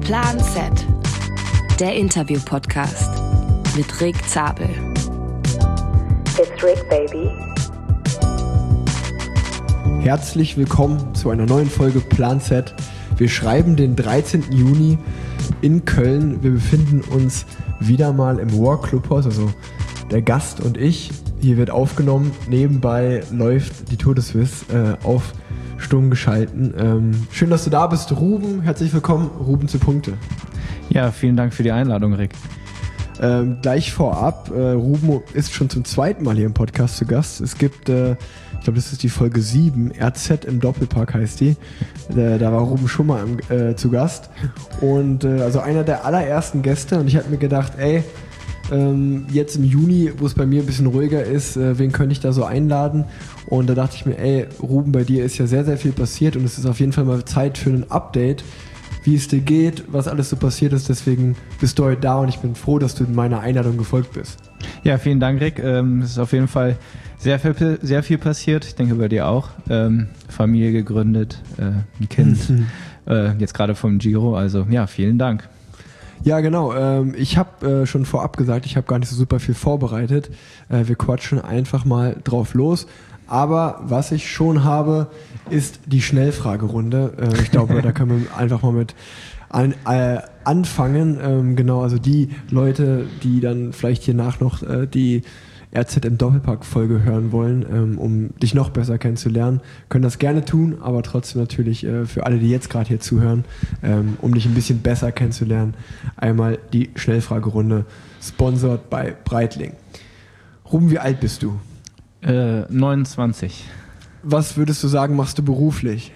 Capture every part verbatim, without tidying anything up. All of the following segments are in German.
Plan Z, der Interview-Podcast mit Rick Zabel. It's Rick, baby. Herzlich willkommen zu einer neuen Folge Plan Z. Wir schreiben den dreizehnten Juni in Köln. Wir befinden uns wieder mal im War Clubhaus, also der Gast und ich. Hier wird aufgenommen. Nebenbei läuft die Tour de Suisse äh, auf stumm geschalten. Ähm, schön, dass du da bist, Ruben. Herzlich willkommen, Ruben zu Punkte. Ja, vielen Dank für die Einladung, Rick. Ähm, gleich vorab, äh, Ruben ist schon zum zweiten Mal hier im Podcast zu Gast. Es gibt, äh, ich glaube, das ist die Folge sieben, R Z im Doppelpark heißt die. Äh, da war Ruben schon mal äh, zu Gast. Und äh, also einer der allerersten Gäste. Und ich habe mir gedacht, ey, ähm, jetzt im Juni, wo es bei mir ein bisschen ruhiger ist, äh, wen könnte ich da so einladen? Und da dachte ich mir, ey, Ruben, bei dir ist ja sehr, sehr viel passiert und es ist auf jeden Fall mal Zeit für ein Update, wie es dir geht, was alles so passiert ist. Deswegen bist du heute da und ich bin froh, dass du meiner Einladung gefolgt bist. Ja, vielen Dank, Rick. Ähm, es ist auf jeden Fall sehr viel, sehr viel passiert. Ich denke bei dir auch. Ähm, Familie gegründet, äh, ein Kind, äh, jetzt gerade vom Giro. Also ja, vielen Dank. Ja, genau. Ähm, ich habe äh, schon vorab gesagt, ich habe gar nicht so super viel vorbereitet. Äh, wir quatschen einfach mal drauf los. Aber was ich schon habe, ist die Schnellfragerunde. Äh, ich glaube, da können wir einfach mal mit an, äh, anfangen. Ähm, genau, also die Leute, die dann vielleicht hiernach noch äh, die R Z im Doppelpack-Folge hören wollen, ähm, um dich noch besser kennenzulernen, können das gerne tun, aber trotzdem natürlich äh, für alle, die jetzt gerade hier zuhören, ähm, um dich ein bisschen besser kennenzulernen, einmal die Schnellfragerunde, sponsored bei Breitling. Ruben, wie alt bist du? Äh, neunundzwanzig. Was würdest du sagen, machst du beruflich?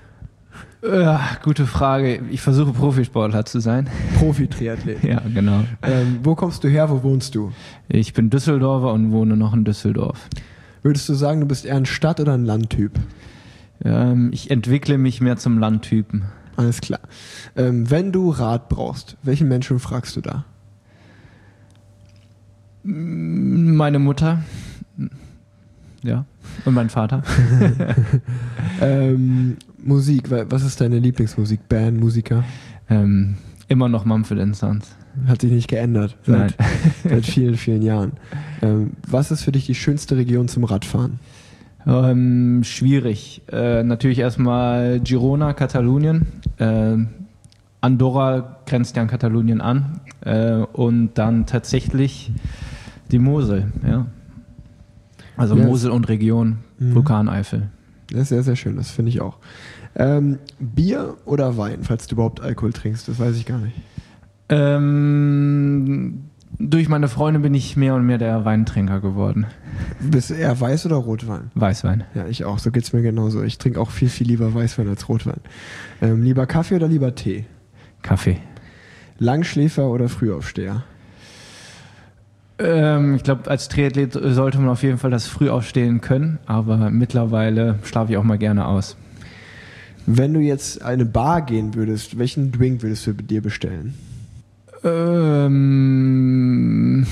Äh, gute Frage. Ich versuche Profisportler zu sein. Profi-Triathlet. Ja, genau. Ähm, wo kommst du her, wo wohnst du? Ich bin Düsseldorfer und wohne noch in Düsseldorf. Würdest du sagen, du bist eher ein Stadt- oder ein Landtyp? Ähm, ich entwickle mich mehr zum Landtypen. Alles klar. Ähm, wenn du Rat brauchst, welchen Menschen fragst du da? Meine Mutter. Ja, und mein Vater. ähm, Musik, was ist deine Lieblingsmusik? Band, Musiker? Ähm, immer noch Mumford and Sons. Hat sich nicht geändert seit, seit vielen, vielen Jahren. Ähm, was ist für dich die schönste Region zum Radfahren? Ähm, schwierig. Äh, natürlich erstmal Girona, Katalonien. Äh, Andorra grenzt ja an Katalonien an. Äh, und dann tatsächlich die Mosel, ja. Also ja, Mosel und Region, mhm. Vulkaneifel. Das ist sehr, sehr schön, das finde ich auch. Ähm, Bier oder Wein, falls du überhaupt Alkohol trinkst, das weiß ich gar nicht. Ähm, durch meine Freunde bin ich mehr und mehr der Weintrinker geworden. Bist du eher Weiß- oder Rotwein? Weißwein. Ja, ich auch, so geht es mir genauso. Ich trinke auch viel, viel lieber Weißwein als Rotwein. Ähm, lieber Kaffee oder lieber Tee? Kaffee. Langschläfer oder Frühaufsteher? Ähm, ich glaube, als Triathlet sollte man auf jeden Fall das früh aufstehen können, aber mittlerweile schlafe ich auch mal gerne aus. Wenn du jetzt eine Bar gehen würdest, welchen Drink würdest du dir bestellen? Ähm,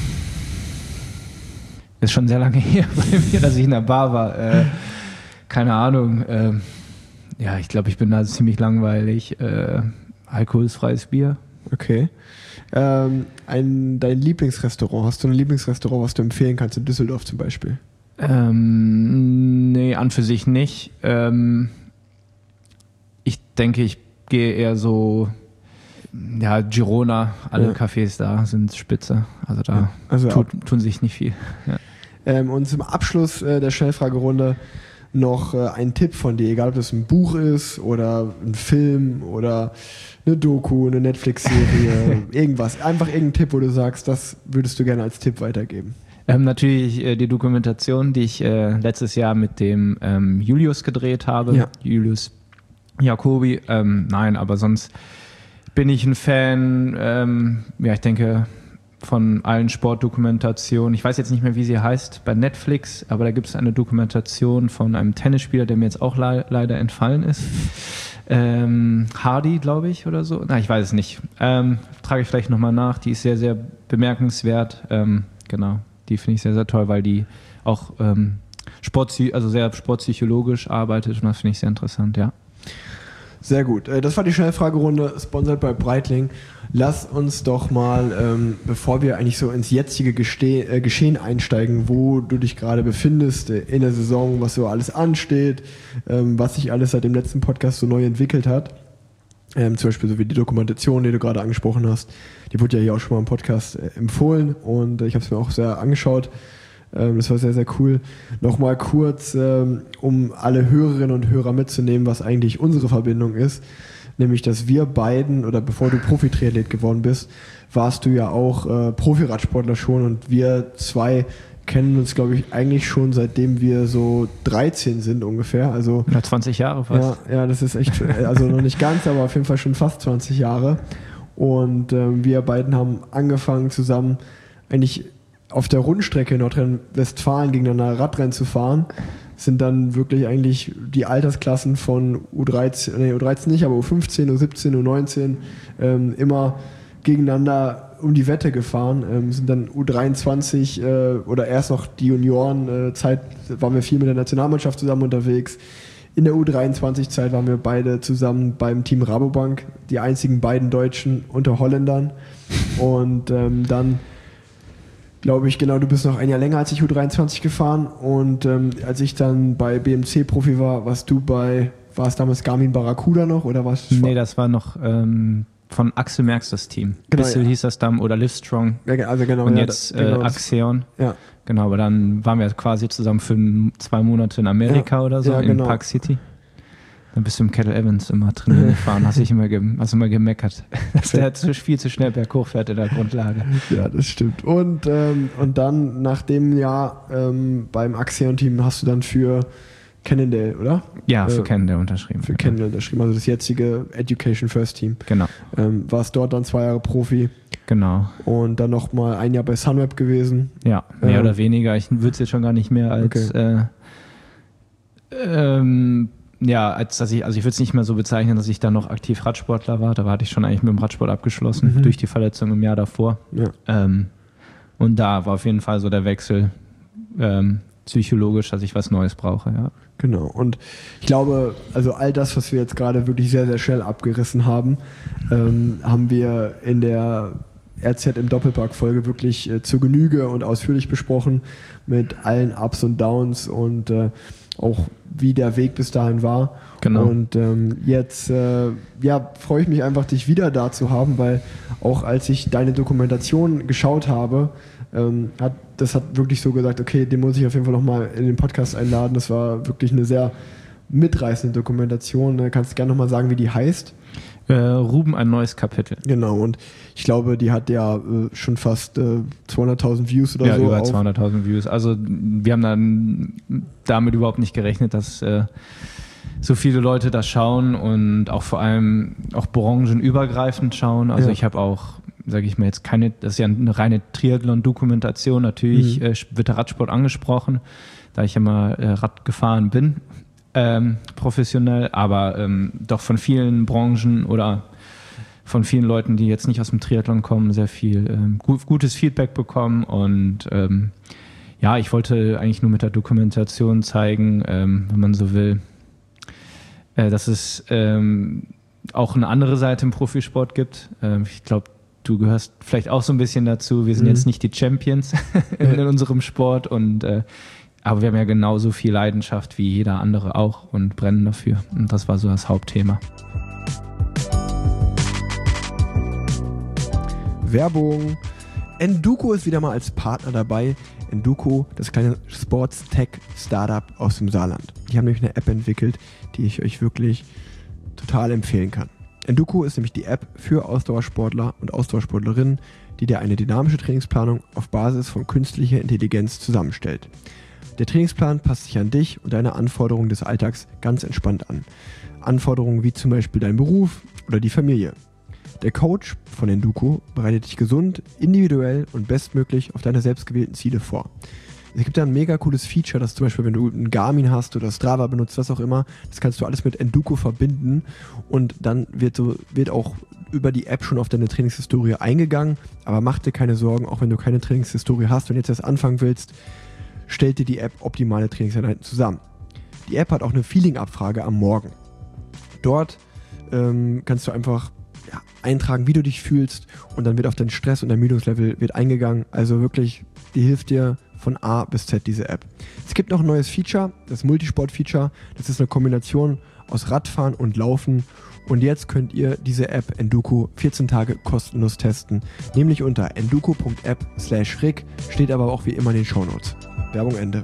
ist schon sehr lange her bei mir, dass ich in der Bar war. Äh, keine Ahnung. Äh, ja, ich glaube, ich bin da ziemlich langweilig. Äh, alkoholfreies Bier. Okay. Ähm, ein, dein Lieblingsrestaurant, hast du ein Lieblingsrestaurant, was du empfehlen kannst, in Düsseldorf zum Beispiel? Ähm, nee, an für sich nicht. Ähm, ich denke, ich gehe eher so, ja, Girona, alle ja. Cafés da sind spitze. Also da ja. also tut, tun sich nicht viel. Ja. Ähm, und zum Abschluss äh, der Schnellfragerunde noch äh, ein Tipp von dir, egal ob das ein Buch ist oder ein Film oder eine Doku, eine Netflix-Serie, irgendwas. Einfach irgendein Tipp, wo du sagst, das würdest du gerne als Tipp weitergeben. Ähm, natürlich äh, die Dokumentation, die ich äh, letztes Jahr mit dem ähm, Julius gedreht habe. Ja. Julius Jacobi. Ähm, nein, aber sonst bin ich ein Fan, ähm, ja, ich denke, von allen Sportdokumentationen. Ich weiß jetzt nicht mehr, wie sie heißt, bei Netflix, aber da gibt es eine Dokumentation von einem Tennisspieler, der mir jetzt auch le- leider entfallen ist. Ähm, Hardy, glaube ich, oder so. Na, ich weiß es nicht. Ähm, trage ich vielleicht nochmal nach. Die ist sehr, sehr bemerkenswert. Ähm, genau, die finde ich sehr, sehr toll, weil die auch ähm, Sport, also sehr sportpsychologisch arbeitet und das finde ich sehr interessant, ja. Sehr gut. Das war die Schnellfragerunde, sponsored bei Breitling. Lass uns doch mal, ähm, bevor wir eigentlich so ins jetzige Geste- äh, Geschehen einsteigen, wo du dich gerade befindest äh, in der Saison, was so alles ansteht, ähm, was sich alles seit dem letzten Podcast so neu entwickelt hat. Ähm, zum Beispiel so wie die Dokumentation, die du gerade angesprochen hast. Die wurde ja hier auch schon mal im Podcast äh, empfohlen und äh, ich habe es mir auch sehr angeschaut. Ähm, das war sehr, sehr cool. Nochmal kurz, ähm, um alle Hörerinnen und Hörer mitzunehmen, was eigentlich unsere Verbindung ist. Nämlich, dass wir beiden, oder bevor du Profi-Triathlet geworden bist, warst du ja auch äh, Profi-Radsportler schon und wir zwei kennen uns, glaube ich, eigentlich schon seitdem wir so dreizehn sind ungefähr. Also ja, zwanzig Jahre fast. Ja, ja, das ist echt, also noch nicht ganz, aber auf jeden Fall schon fast zwanzig Jahre. Und ähm, wir beiden haben angefangen zusammen eigentlich auf der Rundstrecke in Nordrhein-Westfalen gegeneinander Radrennen zu fahren. Sind dann wirklich eigentlich die Altersklassen von U dreizehn, nee, U dreizehn nicht, aber U fünfzehn, U siebzehn, U neunzehn ähm, immer gegeneinander um die Wette gefahren. Ähm, sind dann U dreiundzwanzig äh, oder erst noch die Junioren-Zeit, äh, waren wir viel mit der Nationalmannschaft zusammen unterwegs. In der U dreiundzwanzig-Zeit waren wir beide zusammen beim Team Rabobank, die einzigen beiden Deutschen unter Holländern. Und ähm, dann glaube ich, genau, du bist noch ein Jahr länger als ich U dreiundzwanzig gefahren und ähm, als ich dann bei B M C Profi war, warst du bei, war es damals Garmin Barracuda noch oder was? Nee, das war noch ähm, von Axel Merckx das Team. Genau, Bissell ja. hieß das dann oder Livestrong Ja, also genau, und ja, jetzt da, genau, äh, Axion. Ja. Genau, aber dann waren wir quasi zusammen für zwei Monate in Amerika Ja, oder so, ja, in genau. Park City. Dann bist du im Kettle Evans immer trainieren gefahren, hast dich immer, ge- hast immer gemeckert, dass der zu, viel zu schnell berghoch fährt in der Grundlage. Ja, das stimmt. Und, ähm, und dann nach dem Jahr ähm, beim Axion-Team hast du dann für Cannondale, oder? Ja, für äh, Cannondale unterschrieben. Für genau. Cannondale unterschrieben, also das jetzige Education First Team. Genau, Ähm, warst dort dann zwei Jahre Profi genau. und dann noch mal ein Jahr bei Sunweb gewesen. Ja, mehr Ähm, oder weniger. Ich würde es jetzt schon gar nicht mehr als Okay. äh, ähm, ja, als dass ich, also ich würde es nicht mehr so bezeichnen, dass ich da noch aktiv Radsportler war. Da hatte ich schon eigentlich mit dem Radsport abgeschlossen, Mhm. durch die Verletzung im Jahr davor. Ja. Ähm, und da war auf jeden Fall so der Wechsel ähm, psychologisch, dass ich was Neues brauche, ja. Genau. Und ich glaube, also all das, was wir jetzt gerade wirklich sehr, sehr schnell abgerissen haben, ähm, haben wir in der R Z im Doppelpack-Folge wirklich äh, zur Genüge und ausführlich besprochen mit allen Ups und Downs und äh, auch wie der Weg bis dahin war. Genau. Und ähm, jetzt äh, ja, freue ich mich einfach, dich wieder da zu haben, weil auch als ich deine Dokumentation geschaut habe, ähm, hat das hat wirklich so gesagt, okay, den muss ich auf jeden Fall nochmal in den Podcast einladen. Das war wirklich eine sehr mitreißende Dokumentation. Da kannst du gerne nochmal sagen, wie die heißt. Äh, Ruben, ein neues Kapitel. Genau, und ich glaube, die hat ja äh, schon fast äh, zweihunderttausend Views oder Ja, so. über auf- zweihunderttausend Views. Also wir haben dann damit überhaupt nicht gerechnet, dass äh, so viele Leute das schauen und auch vor allem auch branchenübergreifend schauen. Also Ja. ich habe auch, sage ich mir jetzt, keine, das ist ja eine reine Triathlon-Dokumentation. Natürlich Mhm. äh, wird der Radsport angesprochen, da ich ja mal äh, Rad gefahren bin, ähm, professionell, aber ähm, doch von vielen Branchen oder von vielen Leuten, die jetzt nicht aus dem Triathlon kommen, sehr viel ähm, gut, gutes Feedback bekommen und ähm, ja, ich wollte eigentlich nur mit der Dokumentation zeigen, ähm, wenn man so will, äh, dass es ähm, auch eine andere Seite im Profisport gibt. Ähm, ich glaube, du gehörst vielleicht auch so ein bisschen dazu. Wir sind Mhm. jetzt nicht die Champions in, in unserem Sport und äh, aber wir haben ja genauso viel Leidenschaft wie jeder andere auch und brennen dafür. Und das war so das Hauptthema. Werbung. Enduko ist wieder mal als Partner dabei. Enduko, das kleine Sports-Tech-Startup aus dem Saarland. Die haben nämlich eine App entwickelt, die ich euch wirklich total empfehlen kann. Enduko ist nämlich die App für Ausdauersportler und Ausdauersportlerinnen, die dir eine dynamische Trainingsplanung auf Basis von künstlicher Intelligenz zusammenstellt. Der Trainingsplan passt sich an dich und deine Anforderungen des Alltags ganz entspannt an. Anforderungen wie zum Beispiel dein Beruf oder die Familie. Der Coach von Enduko bereitet dich gesund, individuell und bestmöglich auf deine selbstgewählten Ziele vor. Es gibt da ein mega cooles Feature, dass zum Beispiel, wenn du einen Garmin hast oder Strava benutzt, was auch immer, das kannst du alles mit Enduko verbinden und dann wird, so, wird auch über die App schon auf deine Trainingshistorie eingegangen. Aber mach dir keine Sorgen, auch wenn du keine Trainingshistorie hast und jetzt erst anfangen willst, stellt dir die App optimale Trainingseinheiten zusammen. Die App hat auch eine Feeling-Abfrage am Morgen. Dort ähm, kannst du einfach ja, eintragen, wie du dich fühlst und dann wird auf deinen Stress und Ermüdungslevel wird eingegangen. Also wirklich, die hilft dir von A bis Z, diese App. Es gibt noch ein neues Feature, das Multisport-Feature. Das ist eine Kombination aus Radfahren und Laufen. Und jetzt könnt ihr diese App Enduko vierzehn Tage kostenlos testen. Nämlich unter enduko.app slash Rick, steht aber auch wie immer in den Shownotes. Werbung Ende.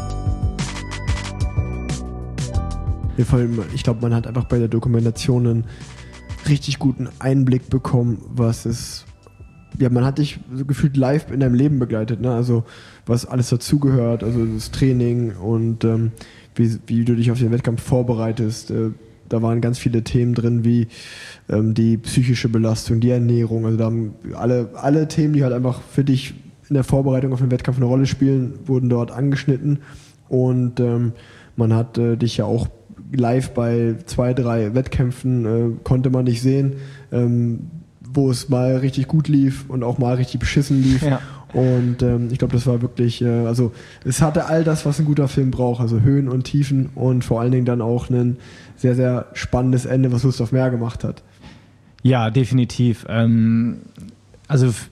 Ich glaube, man hat einfach bei der Dokumentation einen richtig guten Einblick bekommen, was es... Ja, man hat dich so gefühlt live in deinem Leben begleitet, ne? Also was alles dazugehört, also das Training und ähm, wie, wie du dich auf den Wettkampf vorbereitest. Äh, da waren ganz viele Themen drin, wie ähm, die psychische Belastung, die Ernährung. Also da haben alle, alle Themen, die halt einfach für dich in der Vorbereitung auf den Wettkampf eine Rolle spielen, wurden dort angeschnitten. Und ähm, man hat äh, dich ja auch live bei zwei, drei Wettkämpfen äh, konnte man dich sehen, ähm, wo es mal richtig gut lief und auch mal richtig beschissen lief. Ja. Und ähm, ich glaube, das war wirklich, äh, also es hatte all das, was ein guter Film braucht, also Höhen und Tiefen und vor allen Dingen dann auch ein sehr, sehr spannendes Ende, was Lust auf mehr gemacht hat. Ja, definitiv. Ähm, also f-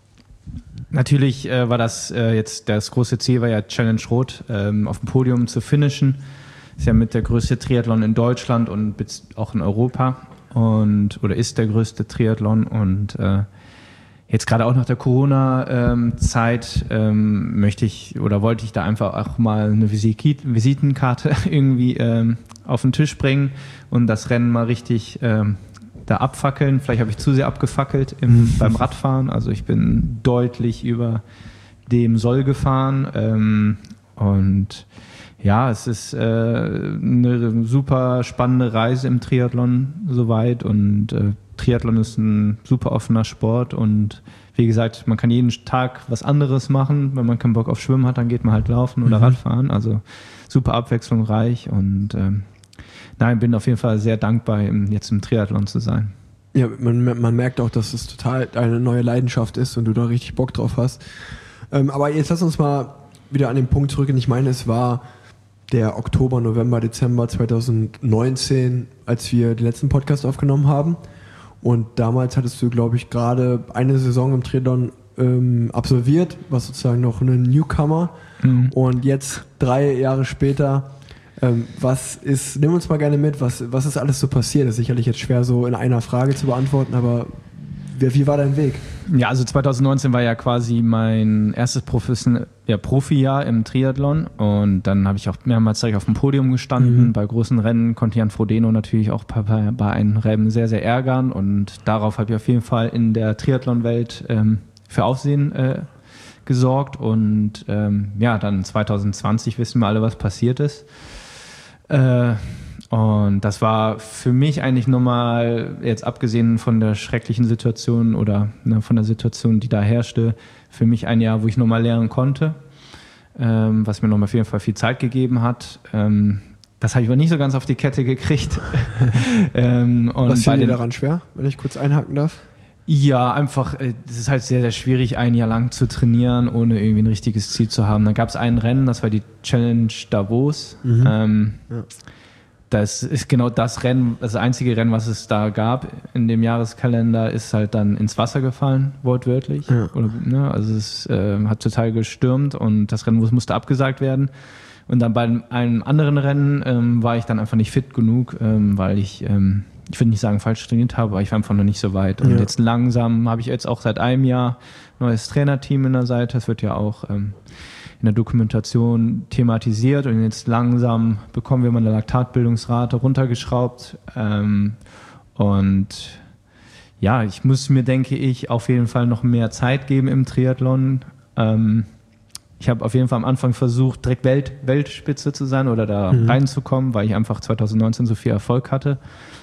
natürlich äh, war das äh, jetzt, das große Ziel war ja Challenge Rot, ähm, auf dem Podium zu finishen. Ist ja mit der größte Triathlon in Deutschland und auch in Europa. Und, oder ist der größte Triathlon und äh, jetzt gerade auch nach der Corona-Zeit ähm, möchte ich oder wollte ich da einfach auch mal eine Visit- Visitenkarte irgendwie ähm, auf den Tisch bringen und das Rennen mal richtig ähm, da abfackeln. Vielleicht habe ich zu sehr abgefackelt im, beim Radfahren, also ich bin deutlich über dem Soll gefahren ähm, und ja, es ist äh, eine super spannende Reise im Triathlon soweit und äh, Triathlon ist ein super offener Sport und wie gesagt, man kann jeden Tag was anderes machen. Wenn man keinen Bock auf Schwimmen hat, dann geht man halt laufen oder mhm. Radfahren. Also super abwechslungsreich und ähm, nein, bin auf jeden Fall sehr dankbar, jetzt im Triathlon zu sein. Ja, man, man merkt auch, dass es total eine neue Leidenschaft ist und du da richtig Bock drauf hast. Ähm, aber jetzt lass uns mal wieder an den Punkt zurückgehen. Ich meine, es war der Oktober, November, Dezember zwanzig neunzehn, als wir den letzten Podcast aufgenommen haben. Und damals hattest du, glaube ich, gerade eine Saison im Triathlon ähm, absolviert, was sozusagen noch ein Newcomer. Mhm. Und jetzt, drei Jahre später, ähm, was ist, nimm uns mal gerne mit, was, was ist alles so passiert? Das ist sicherlich jetzt schwer so in einer Frage zu beantworten, aber wie, wie war dein Weg? Ja, also zwanzig neunzehn war ja quasi mein erstes Profession- ja, Profi-Jahr im Triathlon und dann habe ich auch mehrmals direkt auf dem Podium gestanden. Mhm. Bei großen Rennen konnte Jan Frodeno natürlich auch bei, bei einem Rennen sehr, sehr ärgern und darauf habe ich auf jeden Fall in der Triathlon-Welt ähm, für Aufsehen äh, gesorgt und ähm, ja, dann zwanzig zwanzig wissen wir alle, was passiert ist. Äh, Und das war für mich eigentlich nochmal, jetzt abgesehen von der schrecklichen Situation oder ne, von der Situation, die da herrschte, für mich ein Jahr, wo ich nochmal lernen konnte, ähm, was mir nochmal auf jeden Fall viel Zeit gegeben hat. Ähm, das habe ich aber nicht so ganz auf die Kette gekriegt. ähm, und was fiel dir daran schwer, wenn ich kurz einhaken darf? Ja, einfach, es ist halt sehr, sehr schwierig, ein Jahr lang zu trainieren, ohne irgendwie ein richtiges Ziel zu haben. Dann gab es ein Rennen, das war die Challenge Davos. Mhm. Ähm, ja. Das ist genau das Rennen, das einzige Rennen, was es da gab in dem Jahreskalender, ist halt dann ins Wasser gefallen, wortwörtlich. Ja. Oder, ne, also es äh, hat total gestürmt und das Rennen musste abgesagt werden. Und dann bei einem anderen Rennen ähm, war ich dann einfach nicht fit genug, ähm, weil ich, ähm, ich würde nicht sagen falsch trainiert habe, aber ich war einfach noch nicht so weit. Und ja. jetzt langsam habe ich jetzt auch seit einem Jahr neues Trainerteam in der Seite. Das wird ja auch ähm, in der Dokumentation thematisiert und jetzt langsam bekommen wir mal eine Laktatbildungsrate runtergeschraubt ähm, und ja, ich muss mir, denke ich, auf jeden Fall noch mehr Zeit geben im Triathlon. Ähm, ich habe auf jeden Fall am Anfang versucht, direkt Welt, Weltspitze zu sein oder da mhm. reinzukommen, weil ich einfach zwanzig neunzehn so viel Erfolg hatte.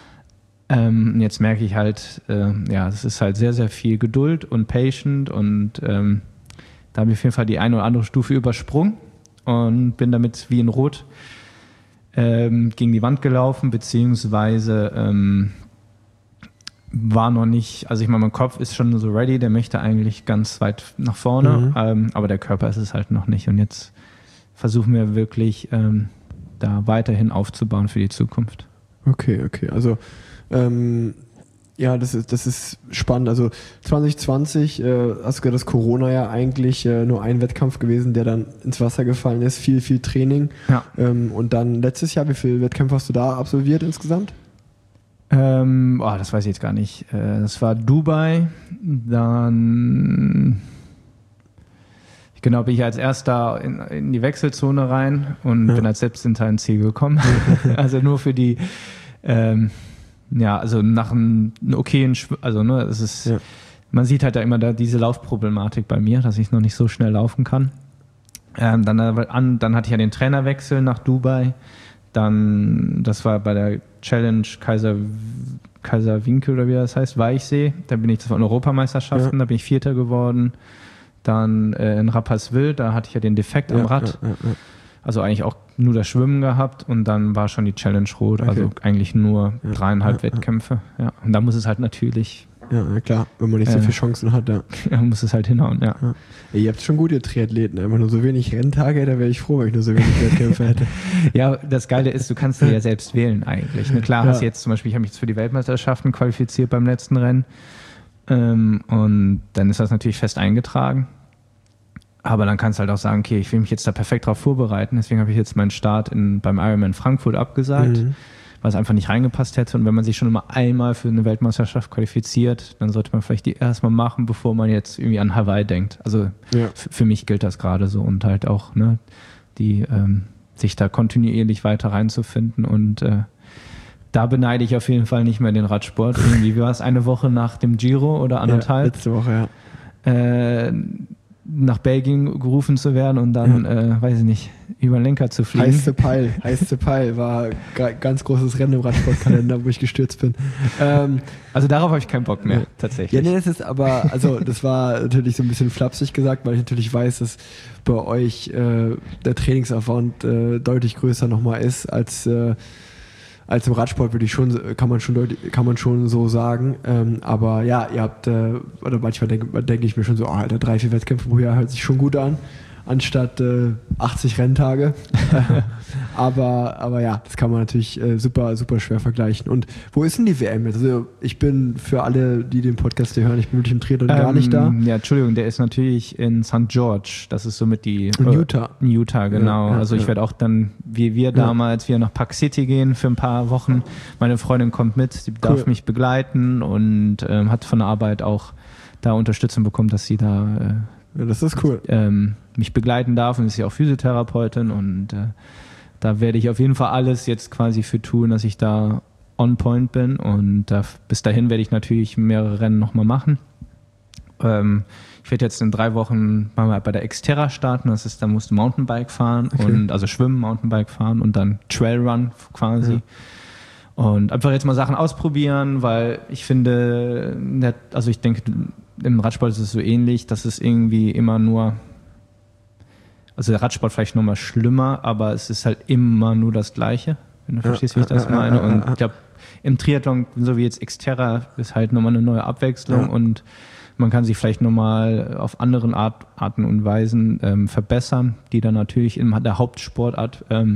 Ähm, jetzt merke ich halt, äh, ja, es ist halt sehr, sehr viel Geduld und Patient und ähm, da habe ich auf jeden Fall die eine oder andere Stufe übersprungen und bin damit wie in Rot ähm, gegen die Wand gelaufen, beziehungsweise ähm, war noch nicht, also ich meine, mein Kopf ist schon so ready, der möchte eigentlich ganz weit nach vorne, mhm. ähm, aber der Körper ist es halt noch nicht und jetzt versuchen wir wirklich ähm, da weiterhin aufzubauen für die Zukunft. Okay, okay, also Ähm, ja, das ist, das ist spannend. Also zwanzig zwanzig äh, hast du gesagt, dass Corona ja eigentlich äh, nur ein Wettkampf gewesen, der dann ins Wasser gefallen ist. Viel, viel Training. Ja. Ähm, und dann letztes Jahr, wie viele Wettkämpfe hast du da absolviert insgesamt? Ähm, oh, das weiß ich jetzt gar nicht. Äh, das war Dubai, dann genau bin ich als erster in, in die Wechselzone rein und ja. bin als Selbstinter ins Ziel gekommen. Also nur für die ähm, ja, also nach einem okayen, also ne, es ist, ja. man sieht halt da immer da diese Laufproblematik bei mir, dass ich noch nicht so schnell laufen kann. Ähm, dann, an, dann hatte ich ja den Trainerwechsel nach Dubai. Dann, das war bei der Challenge Kaiser, Kaiserwinkel oder wie das heißt, Weichsee. Da bin ich, das war eine Europameisterschaften, ja. da bin ich Vierter geworden. Dann äh, in Rapperswil, da hatte ich ja den Defekt ja, am Rad. Ja, ja, ja. Also eigentlich auch nur das Schwimmen gehabt und dann war schon die Challenge rot. Okay. Also eigentlich nur ja, dreieinhalb ja, Wettkämpfe. Ja. Und da muss es halt natürlich. Ja, ja, klar, wenn man nicht so äh, viele Chancen hat, ja. Ja, muss es halt hinhauen, ja. ja. ja ihr habt schon gute Triathleten, einfach nur so wenig Renntage, da wäre ich froh, wenn ich nur so wenig Wettkämpfe hätte. Ja, das Geile ist, du kannst dir ja selbst wählen eigentlich. Ne, klar, ja. hast du jetzt zum Beispiel, ich habe mich jetzt für die Weltmeisterschaften qualifiziert beim letzten Rennen ähm, und dann ist das natürlich fest eingetragen. Aber dann kannst du halt auch sagen, okay, ich will mich jetzt da perfekt drauf vorbereiten. Deswegen habe ich jetzt meinen Start in, beim Ironman Frankfurt abgesagt, mhm. weil es einfach nicht reingepasst hätte. Und wenn man sich schon immer einmal für eine Weltmeisterschaft qualifiziert, dann sollte man vielleicht die erstmal machen, bevor man jetzt irgendwie an Hawaii denkt. Also ja. f- für mich gilt das gerade so. Und halt auch, ne, die ähm, sich da kontinuierlich weiter reinzufinden. Und äh, da beneide ich auf jeden Fall nicht mehr den Radsport. Irgendwie, wie war es, eine Woche nach dem Giro oder anderthalb? Ja, letzte Woche, ja. Äh, nach Belgien gerufen zu werden und dann, ja. äh, weiß ich nicht, über den Lenker zu fliegen. Heiße Peil, heiße Peil war ein ganz großes Rennen im Radsportkalender, wo ich gestürzt bin. Ähm, also darauf habe ich keinen Bock mehr, ja. tatsächlich. Ja, nee, das ist aber, also das war natürlich so ein bisschen flapsig gesagt, weil ich natürlich weiß, dass bei euch äh, der Trainingsaufwand äh, deutlich größer nochmal ist als äh, als im Radsport, würde ich schon, kann man schon deutlich, kann man schon so sagen. Ähm, aber ja, ihr habt, äh, oder manchmal denke denk ich mir schon so, oh, Alter, drei, vier Wettkämpfe pro Jahr hört sich schon gut an, anstatt äh, achtzig Renntage. aber, aber ja, das kann man natürlich äh, super, super schwer vergleichen. Und wo ist denn die W M jetzt? Also ich bin für alle, die den Podcast hier hören, ich bin wirklich im Triathlon ähm, gar nicht da. Ja, Entschuldigung, der ist natürlich in Sankt George. Das ist somit die... In äh, Utah. In Utah, genau. Ja, ja, also ich ja. werde auch dann, wie wir damals, ja. wieder nach Park City gehen für ein paar Wochen. Meine Freundin kommt mit, sie darf cool. mich begleiten und ähm, hat von der Arbeit auch da Unterstützung bekommen, dass sie da... Äh, ja, das ist cool. Ähm, mich begleiten darf und ist ja auch Physiotherapeutin und äh, da werde ich auf jeden Fall alles jetzt quasi für tun, dass ich da on point bin und da, bis dahin werde ich natürlich mehrere Rennen nochmal machen. Ähm, ich werde jetzt in drei Wochen mal bei der Xterra starten, das ist, da musst du Mountainbike fahren okay. und also schwimmen, Mountainbike fahren und dann Trailrun quasi. Ja. Und einfach jetzt mal Sachen ausprobieren, weil ich finde, also ich denke, im Radsport ist es so ähnlich, dass es irgendwie immer nur, also der Radsport vielleicht nochmal schlimmer, aber es ist halt immer nur das Gleiche, wenn du ja, verstehst, wie ich das meine. Und ich glaube, im Triathlon, so wie jetzt Xterra, ist halt nochmal eine neue Abwechslung ja. und man kann sich vielleicht nochmal auf anderen Art, Arten und Weisen ähm, verbessern, die dann natürlich in der Hauptsportart ähm,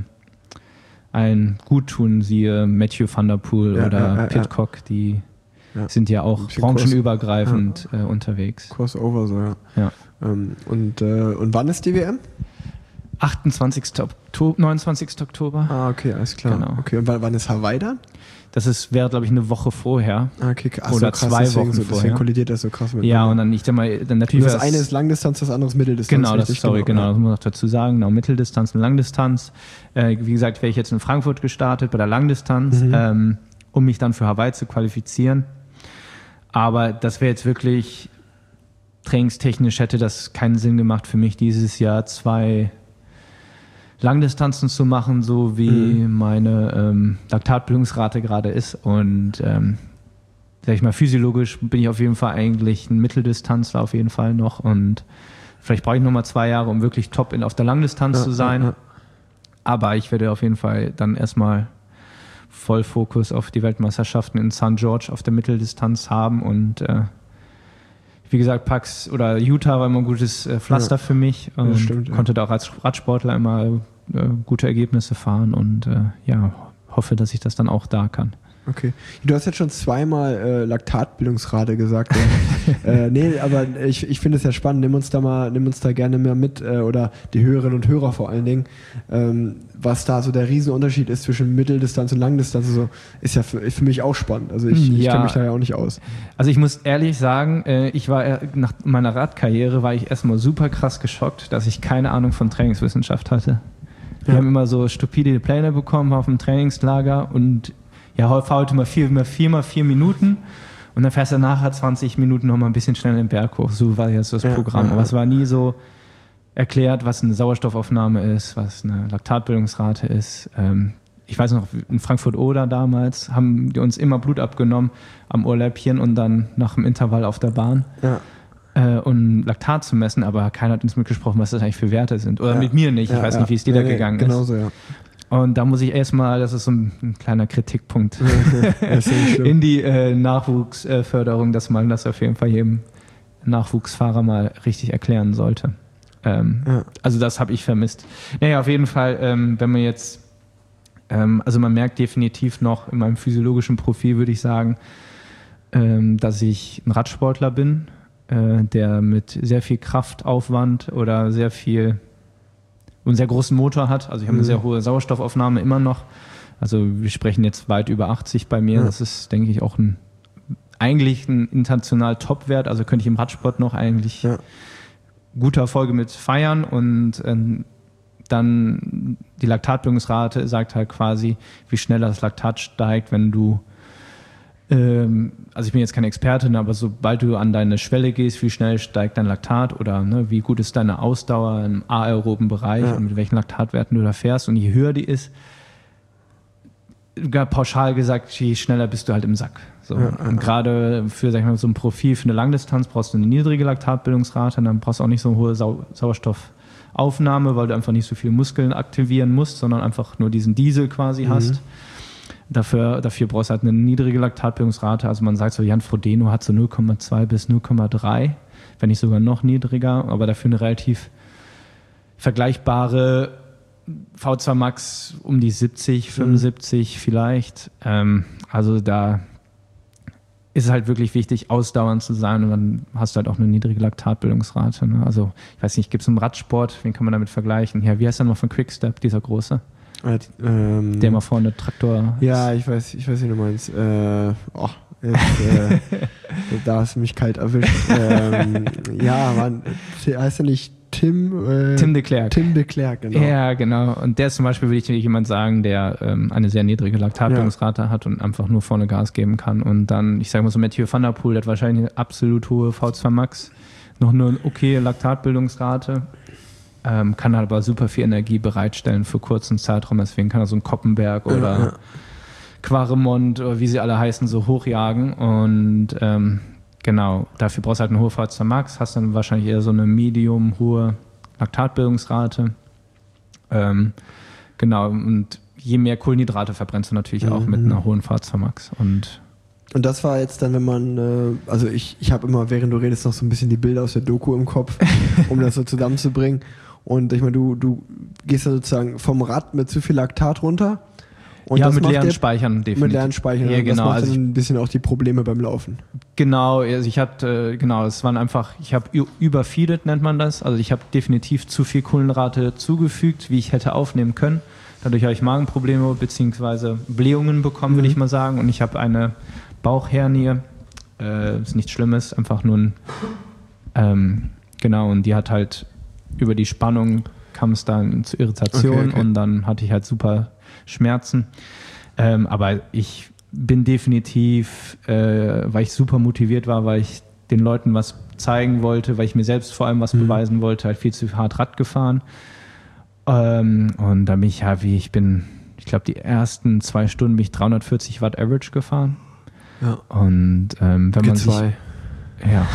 ein Guttun, siehe Matthew van der Poel ja, oder ja, ja, Pidcock, die ja. sind ja auch branchenübergreifend ja. äh, unterwegs. Crossover, so, ja. ja. Ähm, und, äh, und wann ist die W M? achtundzwanzigsten Oktober, neunundzwanzigsten Oktober. Ah, okay, alles klar. Genau. Okay, und wann, wann ist Hawaii dann? Das ist, wäre, glaube ich, eine Woche vorher. Ah, okay, ach, oder so krass, zwei deswegen, Wochen so, vorher. Deswegen kollidiert das so krass mit. Ja, und dann, ich denke mal, dann natürlich. Und das eine ist Langdistanz, das andere ist Mitteldistanz. Genau, das, sorry, genau, das muss man noch dazu sagen. Genau, Mitteldistanz und Langdistanz. Äh, wie gesagt, wäre ich jetzt in Frankfurt gestartet bei der Langdistanz, mhm. ähm, um mich dann für Hawaii zu qualifizieren. Aber das wäre jetzt wirklich, trainingstechnisch hätte das keinen Sinn gemacht für mich, dieses Jahr zwei Langdistanzen zu machen, so wie mhm. meine ähm, Laktatbildungsrate gerade ist. Und ähm, sag ich mal, physiologisch bin ich auf jeden Fall eigentlich ein Mitteldistanzler auf jeden Fall noch. Und vielleicht brauche ich nochmal zwei Jahre, um wirklich top in, auf der Langdistanz ja, zu sein. Ja, ja. Aber ich werde auf jeden Fall dann erstmal voll Fokus auf die Weltmeisterschaften in Sankt George auf der Mitteldistanz haben. Und äh, wie gesagt, Pax oder Utah war immer ein gutes äh, Pflaster ja, für mich und ja, stimmt, konnte ja. da auch als Radsportler immer äh, gute Ergebnisse fahren und äh, ja, hoffe, dass ich das dann auch da kann. Okay. Du hast jetzt schon zweimal äh, Laktatbildungsrate gesagt. Ja. äh, nee, aber ich, ich finde es ja spannend. Nimm uns da mal, nimm uns da gerne mehr mit äh, oder die Hörerinnen und Hörer vor allen Dingen, ähm, was da so der Riesenunterschied ist zwischen Mitteldistanz und Langdistanz. Also ist ja für, für mich auch spannend. Also ich, ja. ich kenne mich da ja auch nicht aus. Also ich muss ehrlich sagen, äh, ich war äh, nach meiner Radkarriere war ich erstmal super krass geschockt, dass ich keine Ahnung von Trainingswissenschaft hatte. Wir ja. haben immer so stupide Pläne bekommen auf dem Trainingslager und ja, faulte mal vier, mal vier mal vier Minuten und dann fährst du nachher zwanzig Minuten noch mal ein bisschen schneller den Berg hoch. So war jetzt das ja, Programm. Ja, Aber es war nie so erklärt, was eine Sauerstoffaufnahme ist, was eine Laktatbildungsrate ist. Ähm, ich weiß noch, in Frankfurt-Oder damals haben die uns immer Blut abgenommen am Ohrläppchen und dann nach dem Intervall auf der Bahn. Ja. Äh, um Laktat zu messen, aber keiner hat uns mitgesprochen, was das eigentlich für Werte sind. Oder ja. mit mir nicht. Ich ja, weiß ja. nicht, wie es dir nee, da gegangen genauso, ist. Genauso, ja. Und da muss ich erstmal, das ist so ein, ein kleiner Kritikpunkt in die äh, Nachwuchsförderung, dass man das auf jeden Fall jedem Nachwuchsfahrer mal richtig erklären sollte. Ähm, ja. Also das habe ich vermisst. Naja, auf jeden Fall, ähm, wenn man jetzt, ähm, also man merkt definitiv noch in meinem physiologischen Profil, würde ich sagen, ähm, dass ich ein Radsportler bin, äh, der mit sehr viel Kraftaufwand oder sehr viel einen sehr großen Motor hat. Also ich habe eine sehr hohe Sauerstoffaufnahme immer noch. Also wir sprechen jetzt weit über achtzig bei mir. Ja. Das ist, denke ich, auch ein eigentlich ein international Top-Wert. Also könnte ich im Radsport noch eigentlich ja. gute Erfolge mit feiern. Und ähm, dann die Laktatbildungsrate sagt halt quasi, wie schnell das Laktat steigt, wenn du also ich bin jetzt kein Experte, aber sobald du an deine Schwelle gehst, wie schnell steigt dein Laktat oder ne, wie gut ist deine Ausdauer im aeroben Bereich ja. und mit welchen Laktatwerten du da fährst und je höher die ist, gar pauschal gesagt, je schneller bist du halt im Sack. So. Ja, ja. Und gerade für sag ich mal, so ein Profil für eine Langdistanz brauchst du eine niedrige Laktatbildungsrate, dann brauchst du auch nicht so eine hohe Sau- Sauerstoffaufnahme, weil du einfach nicht so viele Muskeln aktivieren musst, sondern einfach nur diesen Diesel quasi mhm. hast. Dafür, dafür brauchst du halt eine niedrige Laktatbildungsrate. Also man sagt so, Jan Frodeno hat so null Komma zwei bis null Komma drei, wenn nicht sogar noch niedriger, aber dafür eine relativ vergleichbare V zwei Max um die siebzig, fünfundsiebzig mhm. vielleicht. Ähm, also da ist es halt wirklich wichtig, ausdauernd zu sein und dann hast du halt auch eine niedrige Laktatbildungsrate. Ne? Also ich weiß nicht, gibt es im Radsport, wen kann man damit vergleichen? Ja, wie heißt der noch von Quickstep, dieser große? Äh, ähm, der mal vorne Traktor. Ja, ich weiß, ich weiß, wie du meinst. Äh, oh, jetzt, äh, da hast du mich kalt erwischt. ähm, ja, man, heißt er nicht Tim? Äh, Tim de Klerk. Tim de Klerk, genau. Ja, genau. Und der ist zum Beispiel, würde ich jemand sagen, der ähm, eine sehr niedrige Laktatbildungsrate ja. hat und einfach nur vorne Gas geben kann. Und dann, ich sage mal so, Mathieu van der Poel, der hat wahrscheinlich eine absolut hohe V zwei Max, noch nur eine okay Laktatbildungsrate. Ähm, kann aber super viel Energie bereitstellen für kurzen Zeitraum. Deswegen kann er so einen Koppenberg oder ja, ja. Quaremont oder wie sie alle heißen, so hochjagen. Und ähm, genau, dafür brauchst du halt eine hohe V zwei Max, hast dann wahrscheinlich eher so eine medium hohe Laktatbildungsrate. Ähm, genau, und je mehr Kohlenhydrate verbrennst du natürlich mhm. auch mit einer hohen V zwei Max. Und Und das war jetzt dann, wenn man, äh, also ich, ich habe immer, während du redest, noch so ein bisschen die Bilder aus der Doku im Kopf, um das so zusammenzubringen. Und ich meine, du, du gehst ja sozusagen vom Rad mit zu viel Laktat runter. Und ja, das mit macht leeren der, Speichern definitiv. Mit leeren Speichern. Ja, genau. Das macht also dann ein bisschen auch die Probleme beim Laufen. Genau, also ich hatte, genau, es waren einfach, ich habe überfeedet, nennt man das. Also ich habe definitiv zu viel Kohlenhydrate zugefügt, wie ich hätte aufnehmen können. Dadurch habe ich Magenprobleme bzw. Blähungen bekommen, mhm. würde ich mal sagen. Und ich habe eine Bauchhernie, äh, ist nichts Schlimmes, einfach nur ein, ähm, genau, und die hat halt über die Spannung kam es dann zu Irritation okay, okay. und dann hatte ich halt super Schmerzen. Ähm, aber ich bin definitiv, äh, weil ich super motiviert war, weil ich den Leuten was zeigen wollte, weil ich mir selbst vor allem was mhm. beweisen wollte, halt viel zu hart Rad gefahren. Ähm, und da bin ich ja, wie ich bin, ich glaube, die ersten zwei Stunden bin ich dreihundertvierzig Watt Average gefahren. Ja. Und ähm, wenn G zwei. man sich ja,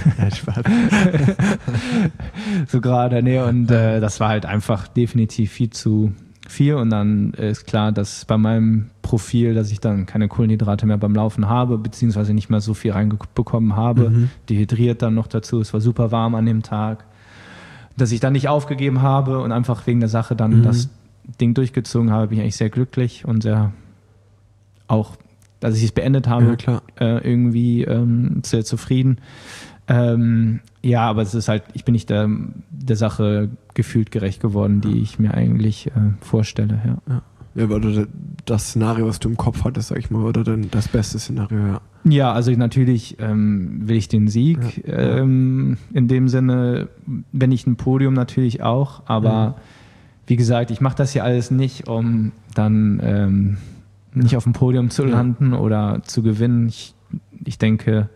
so gerade, nee, und äh, das war halt einfach definitiv viel zu viel und dann ist klar, dass bei meinem Profil, dass ich dann keine Kohlenhydrate mehr beim Laufen habe, beziehungsweise nicht mehr so viel reinbekommen habe, mhm. dehydriert dann noch dazu, es war super warm an dem Tag, dass ich dann nicht aufgegeben habe und einfach wegen der Sache dann mhm. das Ding durchgezogen habe, bin ich eigentlich sehr glücklich und sehr auch dass ich es beendet habe, Ja, klar. Äh, irgendwie ähm, sehr zufrieden. Ähm, ja, aber es ist halt, ich bin nicht der, der Sache gefühlt gerecht geworden, die ich mir eigentlich äh, vorstelle. Ja. Ja. Ja, oder das Szenario, was du im Kopf hattest, sag ich mal, oder dann das beste Szenario, ja. Ja, also natürlich ähm, will ich den Sieg. Ja. Ähm, in dem Sinne, wenn ich ein Podium natürlich auch, aber Mhm. wie gesagt, ich mache das hier alles nicht, um dann ähm, nicht auf dem Podium zu landen ja. oder zu gewinnen. Ich, ich denke,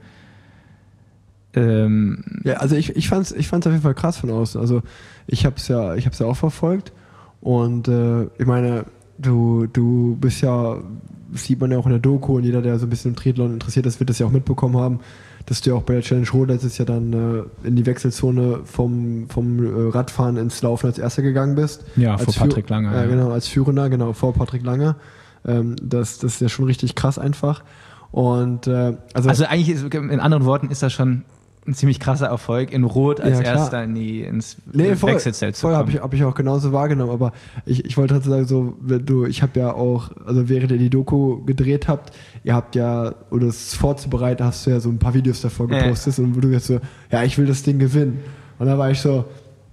ähm, ja, also ich, ich fand's, ich fand's auf jeden Fall krass von außen. Also ich hab's ja, ich hab's ja auch verfolgt und äh, ich meine, du, du bist ja, das sieht man ja auch in der Doku und jeder, der so ein bisschen im Triathlon interessiert ist, wird das ja auch mitbekommen haben, dass du ja auch bei der Challenge Rot letztes Jahr dann äh, in die Wechselzone vom, vom äh, Radfahren ins Laufen als Erster gegangen bist. Ja, als vor Führ- Patrick Lange. Äh, ja. Genau, als Führender, genau, vor Patrick Lange. Ähm, das, das ist ja schon richtig krass einfach. Und äh, also, Also eigentlich, ist, in anderen Worten, ist das schon ein ziemlich krasser Erfolg, in Rot als Ja, klar. Erster in die, ins nee, voll, Wechselzelt zu voll kommen. habe ich, hab ich auch genauso wahrgenommen, aber ich, ich wollte trotzdem sagen, so, wenn du, ich habe ja auch, also während ihr die Doku gedreht habt, ihr habt ja, oder es vorzubereiten, hast du ja so ein paar Videos davor gepostet Ja. und wo du jetzt so, ja, ich will das Ding gewinnen. Und da war ich so,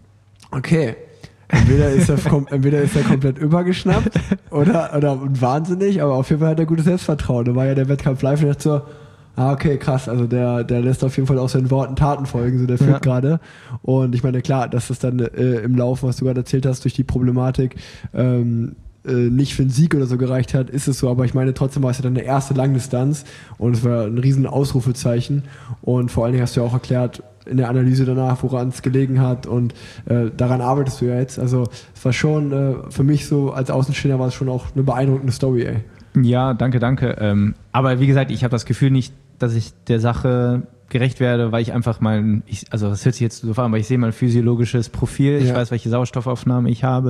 okay, entweder ist er, kom- entweder ist er komplett übergeschnappt oder, oder wahnsinnig, aber auf jeden Fall hat er gutes Selbstvertrauen. Da war ja der Wettkampf live und dachte so, ah, okay, krass, also der, der lässt auf jeden Fall auch seinen Worten Taten folgen, so der führt Ja. gerade. Und ich meine, klar, dass das dann äh, im Laufen, was du gerade erzählt hast, durch die Problematik ähm, äh, nicht für einen Sieg oder so gereicht hat, ist es so, aber ich meine, trotzdem war es ja dann eine erste Langdistanz und es war ein riesen Ausrufezeichen und vor allen Dingen hast du ja auch erklärt, in der Analyse danach, woran es gelegen hat und äh, daran arbeitest du ja jetzt. Also es war schon, äh, für mich so als Außenstehender war es schon auch eine beeindruckende Story, ey. Ja, danke, danke. Ähm, aber wie gesagt, ich habe das Gefühl nicht, dass ich der Sache gerecht werde, weil ich einfach mein, ich, also das hört sich jetzt so an, aber ich sehe mein physiologisches Profil, ich Ja. weiß, welche Sauerstoffaufnahme ich habe,